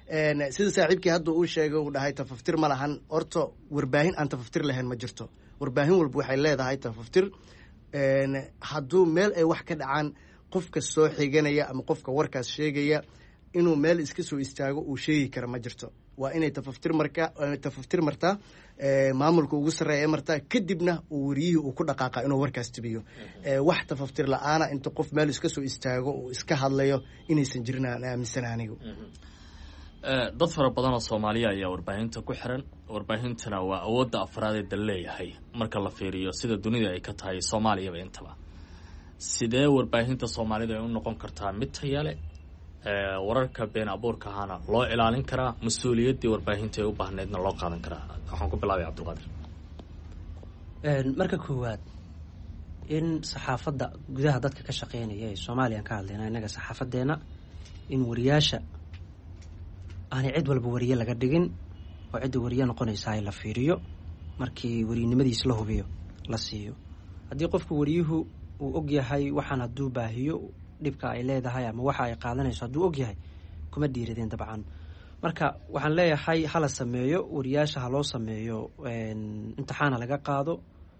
sida saaxiibkii hadda uu sheegay uu dhahay tafaftir ma lahan horta warbaahin aan tafaftir lahayn ma jirto warbaahin walba waxay leedahay tafaftir hadduu meel ay wax ka dhacaan qofka soo xiganaya ama qofka warkaas sheegaya inuu meel iska soo istaago uu sheegi kara ma jirto waa inay tafaftir martaa maamulka ugu sarreeya martaa kadibna uu wariyihii uu ku dhaqaaqa inuu warkaas tibiyo wax tafaftir la-aana inta qof meel iska soo istaago uu iska hadlayo inaysan jirin aan aaminsana anigu dad fara badan oo soomaaliya ayaa warbaahinta ku xiran warbaahintana waa awoodda afraad ee dal leeyahay marka la fiiriyo sida dunida ay ka tahay soomaaliyaba intaba sidee warbaahinta soomaalida ay u noqon kartaa mid tayale wararka been abuurka ahaana loo ilaalin karaa mas-uuliyaddii warbaahinta ay u baahneydna loo qaadan karaa waxaan ku bilaabay cabdulqaadir marka koowaad in saxaafadda gudaha dadka ka shaqeynaya ee soomaaliyan ka hadlayna innaga saxaafadeena in wariyaasha aanay cid walba wariye laga dhigin oo cidda wariye noqonaysa ay la fiiriyo markii warinimadiis la hubiyo la siiyo haddii qofku wariyuhu uu og yahay waxaan hadduu baahiyo dhibka ay leedahay ama waxa ay qaadanayso hadduu og yahay kuma dhiiradeen dabcan marka waxaan leeyahay hala sameeyo wariyaasha ha loo sameeyo imtixaana laga qaado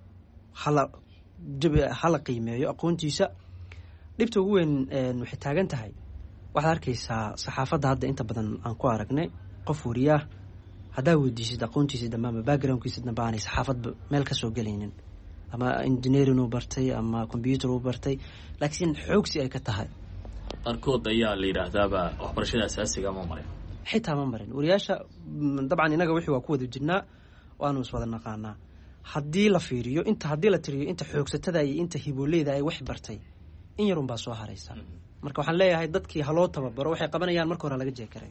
hala qiimeeyo aqoontiisa dhibta ugu weyn waxay taagan tahay waxaad arkaysaa saxaafadda hadda inta badan aan ku aragnay qof wariyaah haddaa weydiisid aqoontiisa dambe ama backgroundkiisa dambe aanay saxaafadba meel ka soo gelaynin ama engineering uu bartay ama combyuter uu bartay laakiin xoogsi ay ka tahay qaarkood ayaa la yidhaahdaaba waxbarashada asaasiga ma marin xitaa ma marin wariyaasha dabcan innaga wixii waa ku wada jirnaa waanu iswada naqaanaa haddii la fiiriyo haddii la tiriyo inta xoogsatada iyo inta hibooleyda ay wax bartay in yarun baa soo haraysa marka waxaan leeyahay dadkii haloo tababaro waxay qabanayaan marka hore laga jeekaray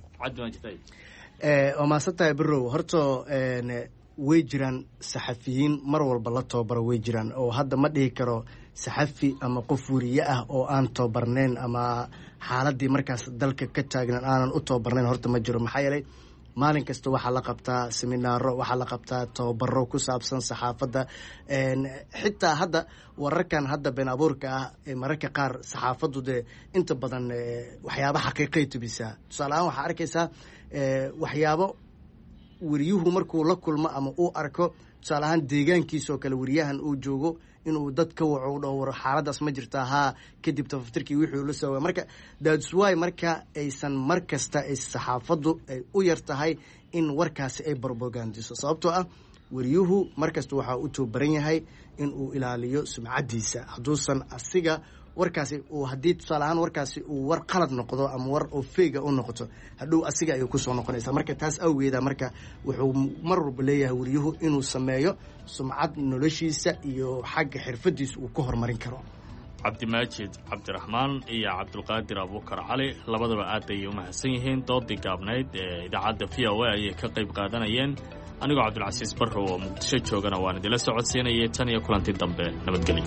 waa maasan tahay birow horta way jiraan saxafiyiin mar walba la tababaro way jiraan oo hadda ma dhihi karo saxafi ama qof wariye ah oo aan tababarnayn ama xaaladii markaas dalka ka taagnan aanan u tababarnayn horta ma jiro maxaa yeelay maalin kasta waxaa la qabtaa seminaaro waxaa la qabtaa tababaro ku saabsan saxaafadda xitaa hadda wararkan hadda been abuurka ah mararka qaar saxaafaddu dee inta badan waxyaaba xaqiiqay tubisaa tusaale ahaan waxaa arkaysaa waxyaabo wariyuhu markuu la kulmo ama uu arko tusaale ahaan deegaankiisoo kale wariyahan uu joogo inuu dad ka waco u dhaho war xaaladaas ma jirtaa haa kadib tafaftirkii wixii la soo marka that's why marka aysan mar kasta ay saxaafaddu ay u yar tahay in warkaasi ay barbogandiso sababtoo ah wariyuhu mar kasta waxaa u tababaran yahay in uu ilaaliyo sumcaddiisa hadduusan asiga warkaasi uu haddii tusaale ahaan warkaasi uu war qalad noqdo ama war oo feega u noqoto hadhow asiga ayay kusoo noqonaysaa marka taas awgeeda marka wuxuu mar walba leeyahay wariyuhu inuu sameeyo sumcad noloshiisa iyo xagga xirfadiisa uu ka horumarin karo cabdimaajid cabdiraxmaan iyo cabdulqaadir abuukar cali labadaba aad ayay u mahadsan yihiin doodii gaabnayd ee idaacadda v o a ayay ka qayb qaadanayeen anigoo cabdulcasiis barrow oo muqdisho joogana waan idinla socodsiinayay tan iyo kulanti dambe nabadgelyo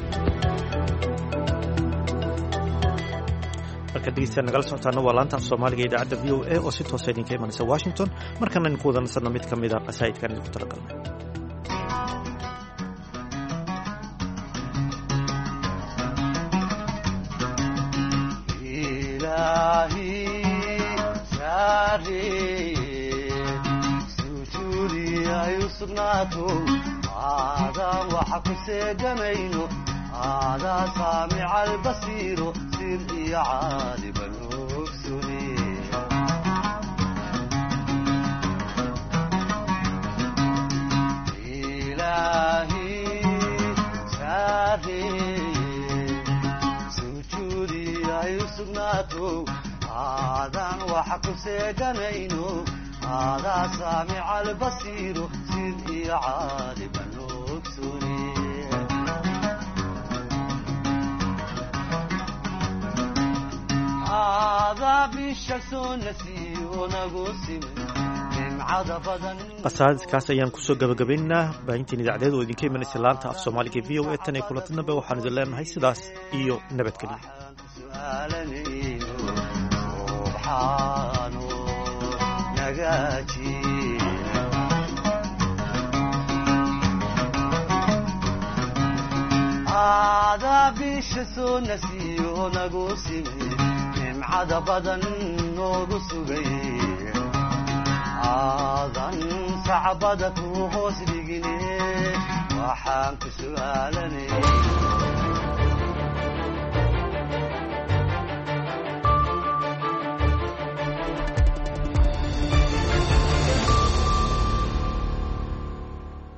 marka dhegeystayaal nagala socotaana waa laanta af soomaaliga ee idaacadda v o a oo si toosa idinka imanaysa washington markana idinku wada nasanno mid ka mid a qasaa'idkan idinku talagalnay هذا سامع البصير سر عالم الأكسر إلهي شافي سجودي يسقناته هذا وحق سجنينه هذا سامع البصير سر عالم الأكسر qasaadiskaas ayaan kusoo gabagabaynaynaa baahintiin idaacadeed oo idinka imanaysa laanta af soomaaliga v o a tan iyo kulantinaba waxaan idin leenahay sidaas iyo nabadgelyo nimcada badan noogu sugay aadan sacbada ku hoos dhigine waxaan ku su'aalanay